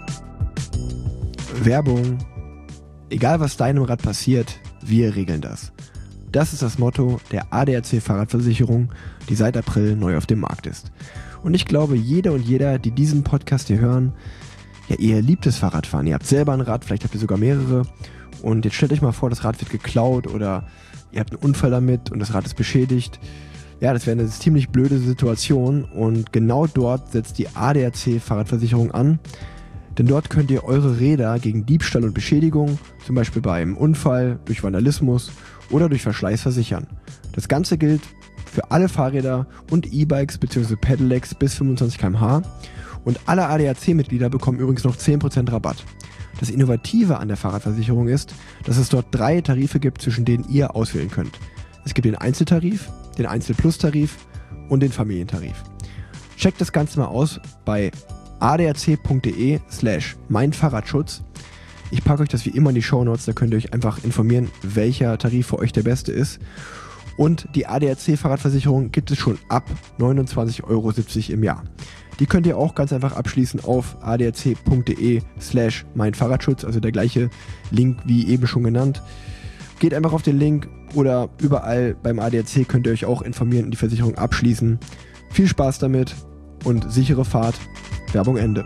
Werbung. Egal was deinem Rad passiert, wir regeln das. Das ist das Motto der A D A C Fahrradversicherung, die seit April neu auf dem Markt ist. Und ich glaube, jeder und jeder, die diesen Podcast hier hören, ja, ihr liebt das Fahrradfahren. Ihr habt selber ein Rad, vielleicht habt ihr sogar mehrere. Und jetzt stellt euch mal vor, das Rad wird geklaut oder ihr habt einen Unfall damit und das Rad ist beschädigt. Ja, das wäre eine ziemlich blöde Situation und genau dort setzt die A D A C Fahrradversicherung an. Denn dort könnt ihr eure Räder gegen Diebstahl und Beschädigung, zum Beispiel bei einem Unfall, durch Vandalismus oder durch Verschleiß versichern. Das Ganze gilt für alle Fahrräder und E-Bikes bzw. Pedelecs bis fünfundzwanzig Kilometer pro Stunde und alle A D A C-Mitglieder bekommen übrigens noch zehn Prozent Rabatt. Das Innovative an der Fahrradversicherung ist, dass es dort drei Tarife gibt, zwischen denen ihr auswählen könnt. Es gibt den Einzeltarif, den Einzel-Plus-Tarif und den Familientarif. Checkt das Ganze mal aus bei adac.de slash meinfahrradschutz. Ich packe euch das wie immer in die Shownotes, da könnt ihr euch einfach informieren, welcher Tarif für euch der beste ist. Und die A D A C Fahrradversicherung gibt es schon ab neunundzwanzig Euro siebzig im Jahr. Die könnt ihr auch ganz einfach abschließen auf adac.de slash meinfahrradschutz, also der gleiche Link wie eben schon genannt. Geht einfach auf den Link oder überall beim A D A C könnt ihr euch auch informieren und die Versicherung abschließen. Viel Spaß damit und sichere Fahrt. Werbung Ende.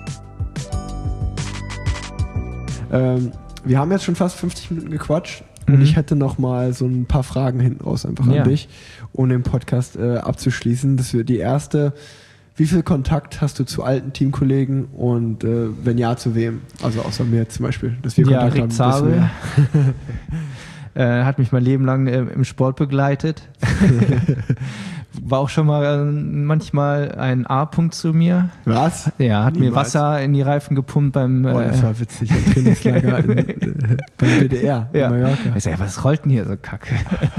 Ähm, wir haben jetzt schon fast fünfzig Minuten gequatscht mhm. und ich hätte noch mal so ein paar Fragen hinten raus einfach ja. an dich, um den Podcast äh, abzuschließen. Das wäre die erste. Wie viel Kontakt hast du zu alten Teamkollegen und äh, wenn ja, zu wem? Also außer mir zum Beispiel. Dass wir ja, Kontakt Rick haben, Zabel. Äh, hat mich mein Leben lang äh, im Sport begleitet. War auch schon mal äh, manchmal ein A-Punkt zu mir. Was? Ja, hat Niemals. mir Wasser in die Reifen gepumpt beim... Oh, das äh, war witzig. Im Trainingslager in, äh, beim B D R ja. in Mallorca. Ich sag, was rollt denn hier so kacke?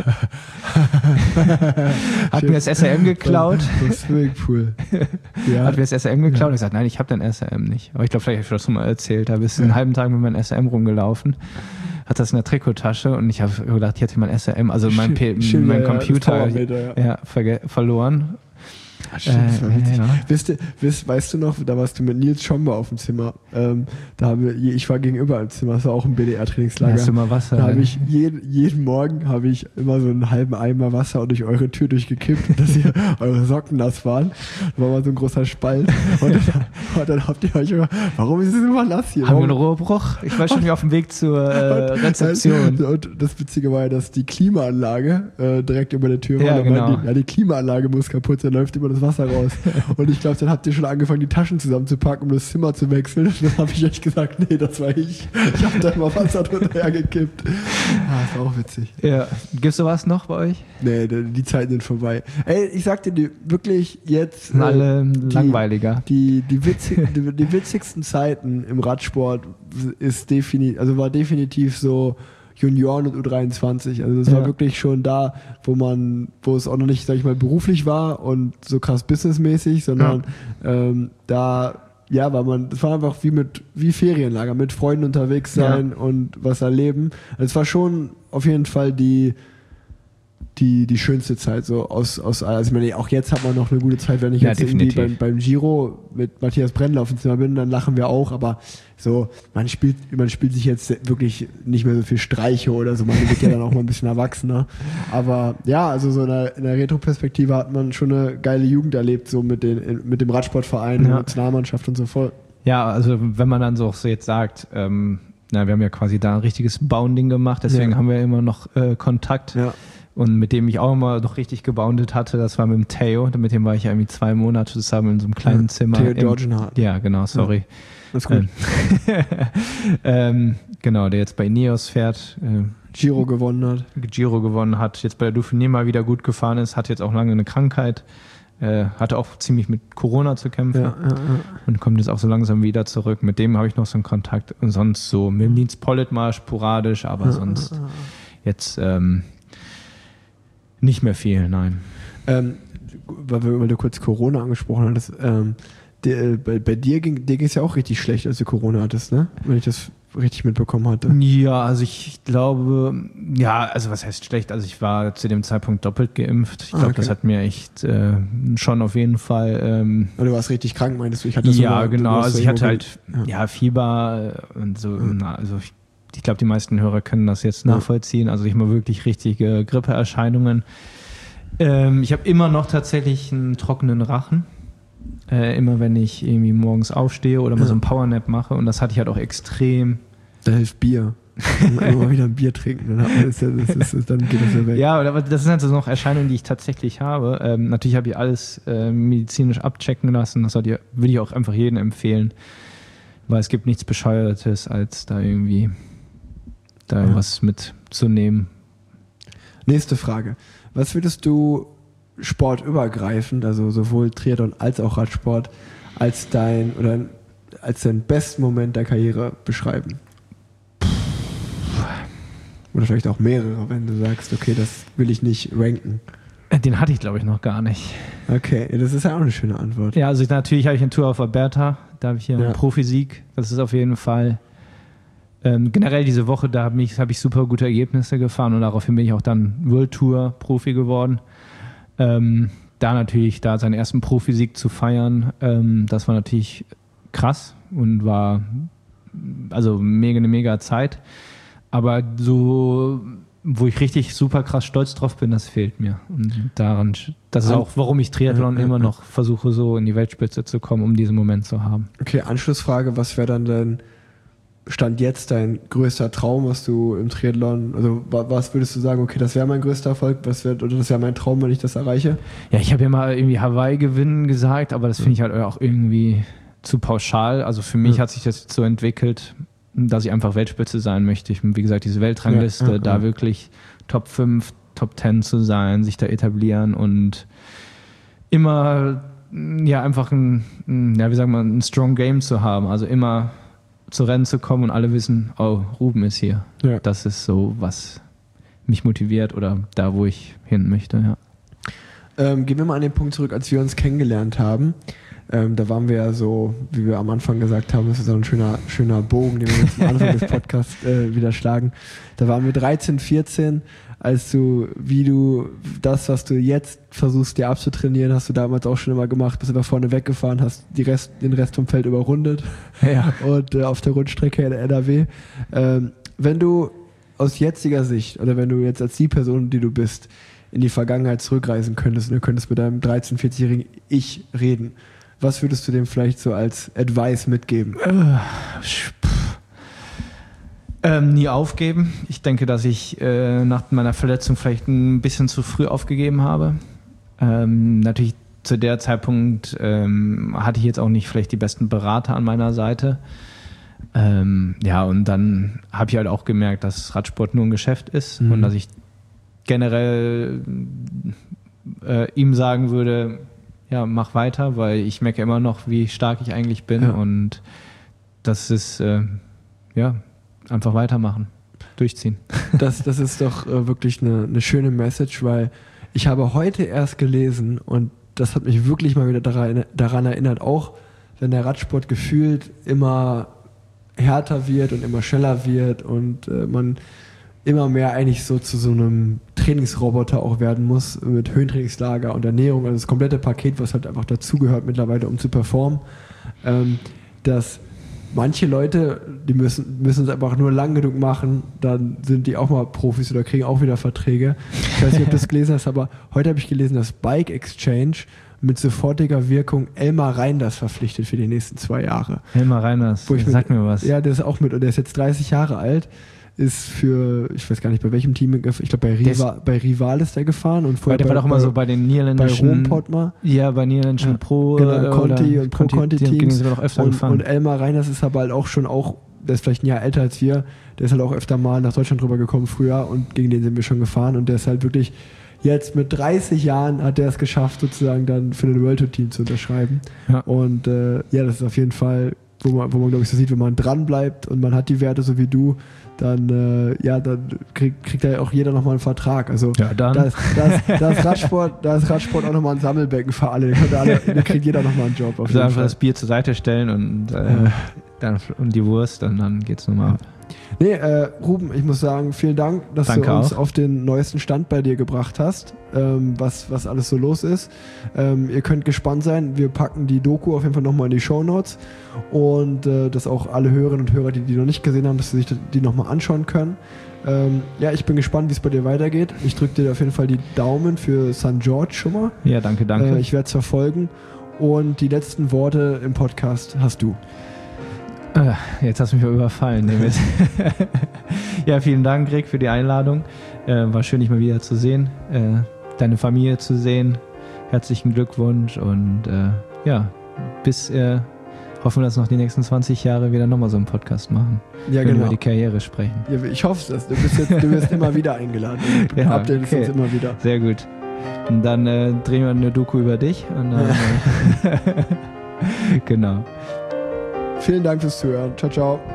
Hat mir das S R M geklaut. Das Swimmingpool. Ja. Hat mir das S R M geklaut. Ich gesagt, nein, ich habe dein S R M nicht. Aber ich glaube, vielleicht habe ich das schon mal erzählt. Da bist du einen halben Tag mit meinem S R M rumgelaufen. Hat das in der Trikottasche und ich habe gedacht, ich hatte mein S R M, also mein, P- Schön, mein ja, Computer das Powermeter, ja. ja, verge- verloren. Ach, stimmt, das war Äh, witzig. ja. Wisst ihr, wisst, weißt du noch, da warst du mit Nils Schomber auf dem Zimmer. Ähm, da habe ich war gegenüber im Zimmer, das war auch ein B D R-Trainingslager. Hast du mal Wasser? Da habe ich jeden, jeden Morgen habe ich immer so einen halben Eimer Wasser durch eure Tür durchgekippt, dass ihr eure Socken nass waren. Da war mal so ein großer Spalt. Und dann, und dann habt ihr euch immer, warum ist es immer nass hier? Haben wir Warum? einen Rohrbruch? Ich war schon wieder auf dem Weg zur äh, Und- Rezeption. Und das Witzige war ja, dass die Klimaanlage äh, direkt über der Tür war. Ja, Da genau. meinten die, ja, die Klimaanlage muss kaputt sein, läuft immer das Wasser raus. Und ich glaube, dann habt ihr schon angefangen, die Taschen zusammenzupacken, um das Zimmer zu wechseln. Und dann habe ich euch gesagt, nee, das war ich. Ich habe da immer Wasser drunter hergekippt. Ah, das war auch witzig. Ja. Gibt's sowas noch bei euch? Nee, die die Zeiten sind vorbei. Ey, ich sag dir, die, wirklich jetzt... Sind äh, alle die- langweiliger. Die, die, witzig, die, die witzigsten Zeiten im Radsport ist defini- also war definitiv so Junioren und U dreiundzwanzig. Also das war Ja. wirklich schon da, wo man, wo es auch noch nicht, sag ich mal, beruflich war und so krass businessmäßig, sondern ähm, da, ja, war man, das war einfach wie mit, wie Ferienlager, mit Freunden unterwegs sein Ja. und was erleben. Also es war schon auf jeden Fall die die, die schönste Zeit so aus, aus also ich meine, auch jetzt hat man noch eine gute Zeit, wenn ich Ja, jetzt irgendwie definitiv. beim, beim Giro mit Matthias Brendler auf dem Zimmer bin, dann lachen wir auch, aber so, man spielt, man spielt sich jetzt wirklich nicht mehr so viel Streiche oder so, man wird ja dann auch mal ein bisschen erwachsener, aber ja, also so in der, in der Retro-Perspektive hat man schon eine geile Jugend erlebt, so mit den, mit dem Radsportverein, Ja. der Nationalmannschaft und so voll. Ja, also wenn man dann so, so jetzt sagt, ähm, na, wir haben ja quasi da ein richtiges Bounding gemacht, deswegen Ja. haben wir immer noch äh, Kontakt. Ja. Und mit dem ich auch immer noch richtig geboundet hatte, das war mit dem Theo. Mit dem war ich ja irgendwie zwei Monate zusammen in so einem kleinen Ja, Zimmer. Theo im- Georgenhardt. Ja, genau, sorry. Das ist gut. Ähm, ähm, genau, der jetzt bei Ineos fährt, äh, Giro gewonnen hat. Giro gewonnen hat, jetzt bei der Dauphiné mal wieder gut gefahren ist, hat jetzt auch lange eine Krankheit, äh, hatte auch ziemlich mit Corona zu kämpfen Ja, ja, ja. und kommt jetzt auch so langsam wieder zurück. Mit dem habe ich noch so einen Kontakt und sonst so mit dem Nils Pollitt mal sporadisch, aber sonst jetzt ähm, nicht mehr viel, nein. Ähm, weil, wir- weil du kurz Corona angesprochen hattest, ähm, der, bei, bei dir ging dir ging es ja auch richtig schlecht, als du Corona hattest, ne? Wenn ich das richtig mitbekommen hatte. Ja, also ich glaube, ja, also was heißt schlecht? Also ich war zu dem Zeitpunkt doppelt geimpft. Ich Ah, glaube, okay. das hat mir echt äh, schon auf jeden Fall ähm, Aber du warst richtig krank, meintest du? Ich hatte das ja, immer- du genau. warst Also so ich hatte irgendwo- halt ja. Fieber und so. Na, also ich, ich glaube, die meisten Hörer können das jetzt nachvollziehen. Also ich mal wirklich richtige Grippeerscheinungen. Ähm, ich habe immer noch tatsächlich einen trockenen Rachen. Äh, immer wenn ich irgendwie morgens aufstehe oder mal Ja. so einen Powernap mache. Und das hatte ich halt auch extrem. Da hilft Bier. Immer wieder ein Bier trinken, dann, hat man das, ja- das ist, das, dann geht das ja weg. Ja, aber das sind halt so noch Erscheinungen, die ich tatsächlich habe. Ähm, natürlich habe ich alles äh, medizinisch abchecken lassen. Das sollte, würde ich auch einfach jedem empfehlen. Weil es gibt nichts Bescheuertes, als da irgendwie da Ja. was mitzunehmen. Nächste Frage. Was würdest du sportübergreifend, also sowohl Triathlon als auch Radsport, als dein oder als deinen besten Moment der Karriere beschreiben? Oder vielleicht auch mehrere, wenn du sagst, okay, das will ich nicht ranken. Äh, Den hatte ich, glaube ich, noch gar nicht. Okay, das ist ja auch eine schöne Antwort. Ja, also ich, natürlich habe ich eine Tour auf Alberta. Da habe ich hier Ja. einen Profisieg. Das ist auf jeden Fall. Ähm, generell diese Woche, da habe ich, hab ich super gute Ergebnisse gefahren und daraufhin bin ich auch dann World Tour Profi geworden. Ähm, da natürlich, da seinen ersten Profisieg zu feiern, ähm, das war natürlich krass und war also mega eine mega Zeit. Aber so, wo ich richtig super krass stolz drauf bin, das fehlt mir. Und daran, das ist auch, warum ich Triathlon Ja, ja, immer ja. noch versuche, so in die Weltspitze zu kommen, um diesen Moment zu haben. Okay, Anschlussfrage, was wäre dann dein Stand jetzt dein größter Traum, was du im Triathlon, also wa- was würdest du sagen, okay, das wäre mein größter Erfolg, was wär, oder das wäre mein Traum, wenn ich das erreiche? Ja, ich habe ja mal irgendwie Hawaii gewinnen gesagt, aber das finde ich halt auch irgendwie zu pauschal. Also für mich Ja. hat sich das jetzt so entwickelt, dass ich einfach Weltspitze sein möchte. Ich, wie gesagt, diese Weltrangliste, ja, ja, da ja. wirklich Top fünf, Top zehn zu sein, sich da etablieren und immer ja einfach ein, ja, wie sagt man, ein strong Game zu haben. Also immer zu Rennen zu kommen und alle wissen, oh, Ruben ist hier. Ja. Das ist so, was mich motiviert oder da, wo ich hin möchte, ja. Ähm, gehen wir mal an den Punkt zurück, als wir uns kennengelernt haben. Ähm, da waren wir ja so, wie wir am Anfang gesagt haben, das ist so ein schöner, schöner Bogen, den wir jetzt am Anfang des Podcasts äh, wieder schlagen. Da waren wir dreizehn, vierzehn, als du, wie du das, was du jetzt versuchst, dir abzutrainieren, hast du damals auch schon immer gemacht, bist einfach vorne weggefahren, hast die Rest, den Rest vom Feld überrundet. Ja. Und äh, auf der Rundstrecke in der N R W. Ähm, wenn du aus jetziger Sicht oder wenn du jetzt als die Person, die du bist, in die Vergangenheit zurückreisen könntest und du könntest mit deinem dreizehn-, vierzig-jährigen Ich reden, was würdest du dem vielleicht so als Advice mitgeben? Ähm, nie aufgeben. Ich denke, dass ich äh, nach meiner Verletzung vielleicht ein bisschen zu früh aufgegeben habe. Ähm, natürlich zu der Zeitpunkt ähm, hatte ich jetzt auch nicht vielleicht die besten Berater an meiner Seite. Ähm, ja, und dann habe ich halt auch gemerkt, dass Radsport nur ein Geschäft ist mhm. und dass ich generell äh, ihm sagen würde, ja, mach weiter, weil ich merke immer noch, wie stark ich eigentlich bin ja. und das ist, äh, ja, einfach weitermachen, durchziehen. Das, das ist doch äh, wirklich eine, eine schöne Message, weil ich habe heute erst gelesen und das hat mich wirklich mal wieder daran, daran erinnert, auch wenn der Radsport gefühlt immer härter wird und immer schneller wird und äh, man immer mehr eigentlich so zu so einem Trainingsroboter auch werden muss mit Höhentrainingslager und Ernährung, also das komplette Paket, was halt einfach dazugehört mittlerweile, um zu performen, ähm, dass manche Leute, die müssen, müssen es einfach nur lang genug machen, dann sind die auch mal Profis oder kriegen auch wieder Verträge. Ich weiß nicht, ob du das gelesen hast, aber heute habe ich gelesen, dass Bike Exchange mit sofortiger Wirkung Elmar Reinders verpflichtet für die nächsten zwei Jahre. Elmar Reinders, sag mir was. Ja, der ist auch mit, und der ist jetzt dreißig Jahre alt, ist für, ich weiß gar nicht, bei welchem Team, ich glaube bei, Riva, bei Rival ist der gefahren und vorher der war doch immer so bei den niederländischen, bei Roompot mal. Ja, bei niederländischen ja, Pro genau, Conti und Pro Conti Teams und, und Elmar Reinders ist aber halt auch schon auch, der ist vielleicht ein Jahr älter als wir, der ist halt auch öfter mal nach Deutschland drüber gekommen früher und gegen den sind wir schon gefahren und der ist halt wirklich jetzt mit dreißig Jahren hat der es geschafft, sozusagen dann für ein World Tour Team zu unterschreiben. Ja. Und äh, ja, das ist auf jeden Fall, wo man, wo man glaube ich so sieht, wenn man dran bleibt und man hat die Werte so wie du, dann äh, ja, dann kriegt, kriegt da ja auch jeder nochmal einen Vertrag. Also ja, dann. Da, ist, da, ist, da, ist Radsport, da ist Radsport auch nochmal ein Sammelbecken für alle. Da, alle, da kriegt jeder nochmal einen Job. Auf jeden einfach Fall. Das Bier zur Seite stellen und, äh, ja. dann, und die Wurst und dann geht's nochmal ab. Nee, äh, Ruben, ich muss sagen, vielen Dank, dass Danke du uns auch. auf den neuesten Stand bei dir gebracht hast, ähm, was, was alles so los ist. Ähm, ihr könnt gespannt sein, wir packen die Doku auf jeden Fall nochmal in die Shownotes und äh, dass auch alle Hörerinnen und Hörer, die die noch nicht gesehen haben, dass sie sich die nochmal anschauen können. Ähm, ja, ich bin gespannt, wie es bei dir weitergeht. Ich drücke dir auf jeden Fall die Daumen für Sankt George schon mal. Ja, danke, danke. Äh, ich werde es verfolgen und die letzten Worte im Podcast hast du. Jetzt hast du mich mal überfallen. Ja, vielen Dank, Rick, für die Einladung. Äh, war schön, dich mal wieder zu sehen, äh, deine Familie zu sehen. Herzlichen Glückwunsch und äh, ja, bis äh, hoffen wir, dass noch die nächsten zwanzig Jahre wieder nochmal so einen Podcast machen. Ja, wenn genau. wir über die Karriere sprechen. Ja, ich hoffe es. Du bist, jetzt, du wirst immer wieder eingeladen. Du ja, updatest okay. uns immer wieder. Sehr gut. Und dann äh, drehen wir eine Doku über dich. Und dann, äh, genau. Vielen Dank fürs Zuhören. Ciao, ciao.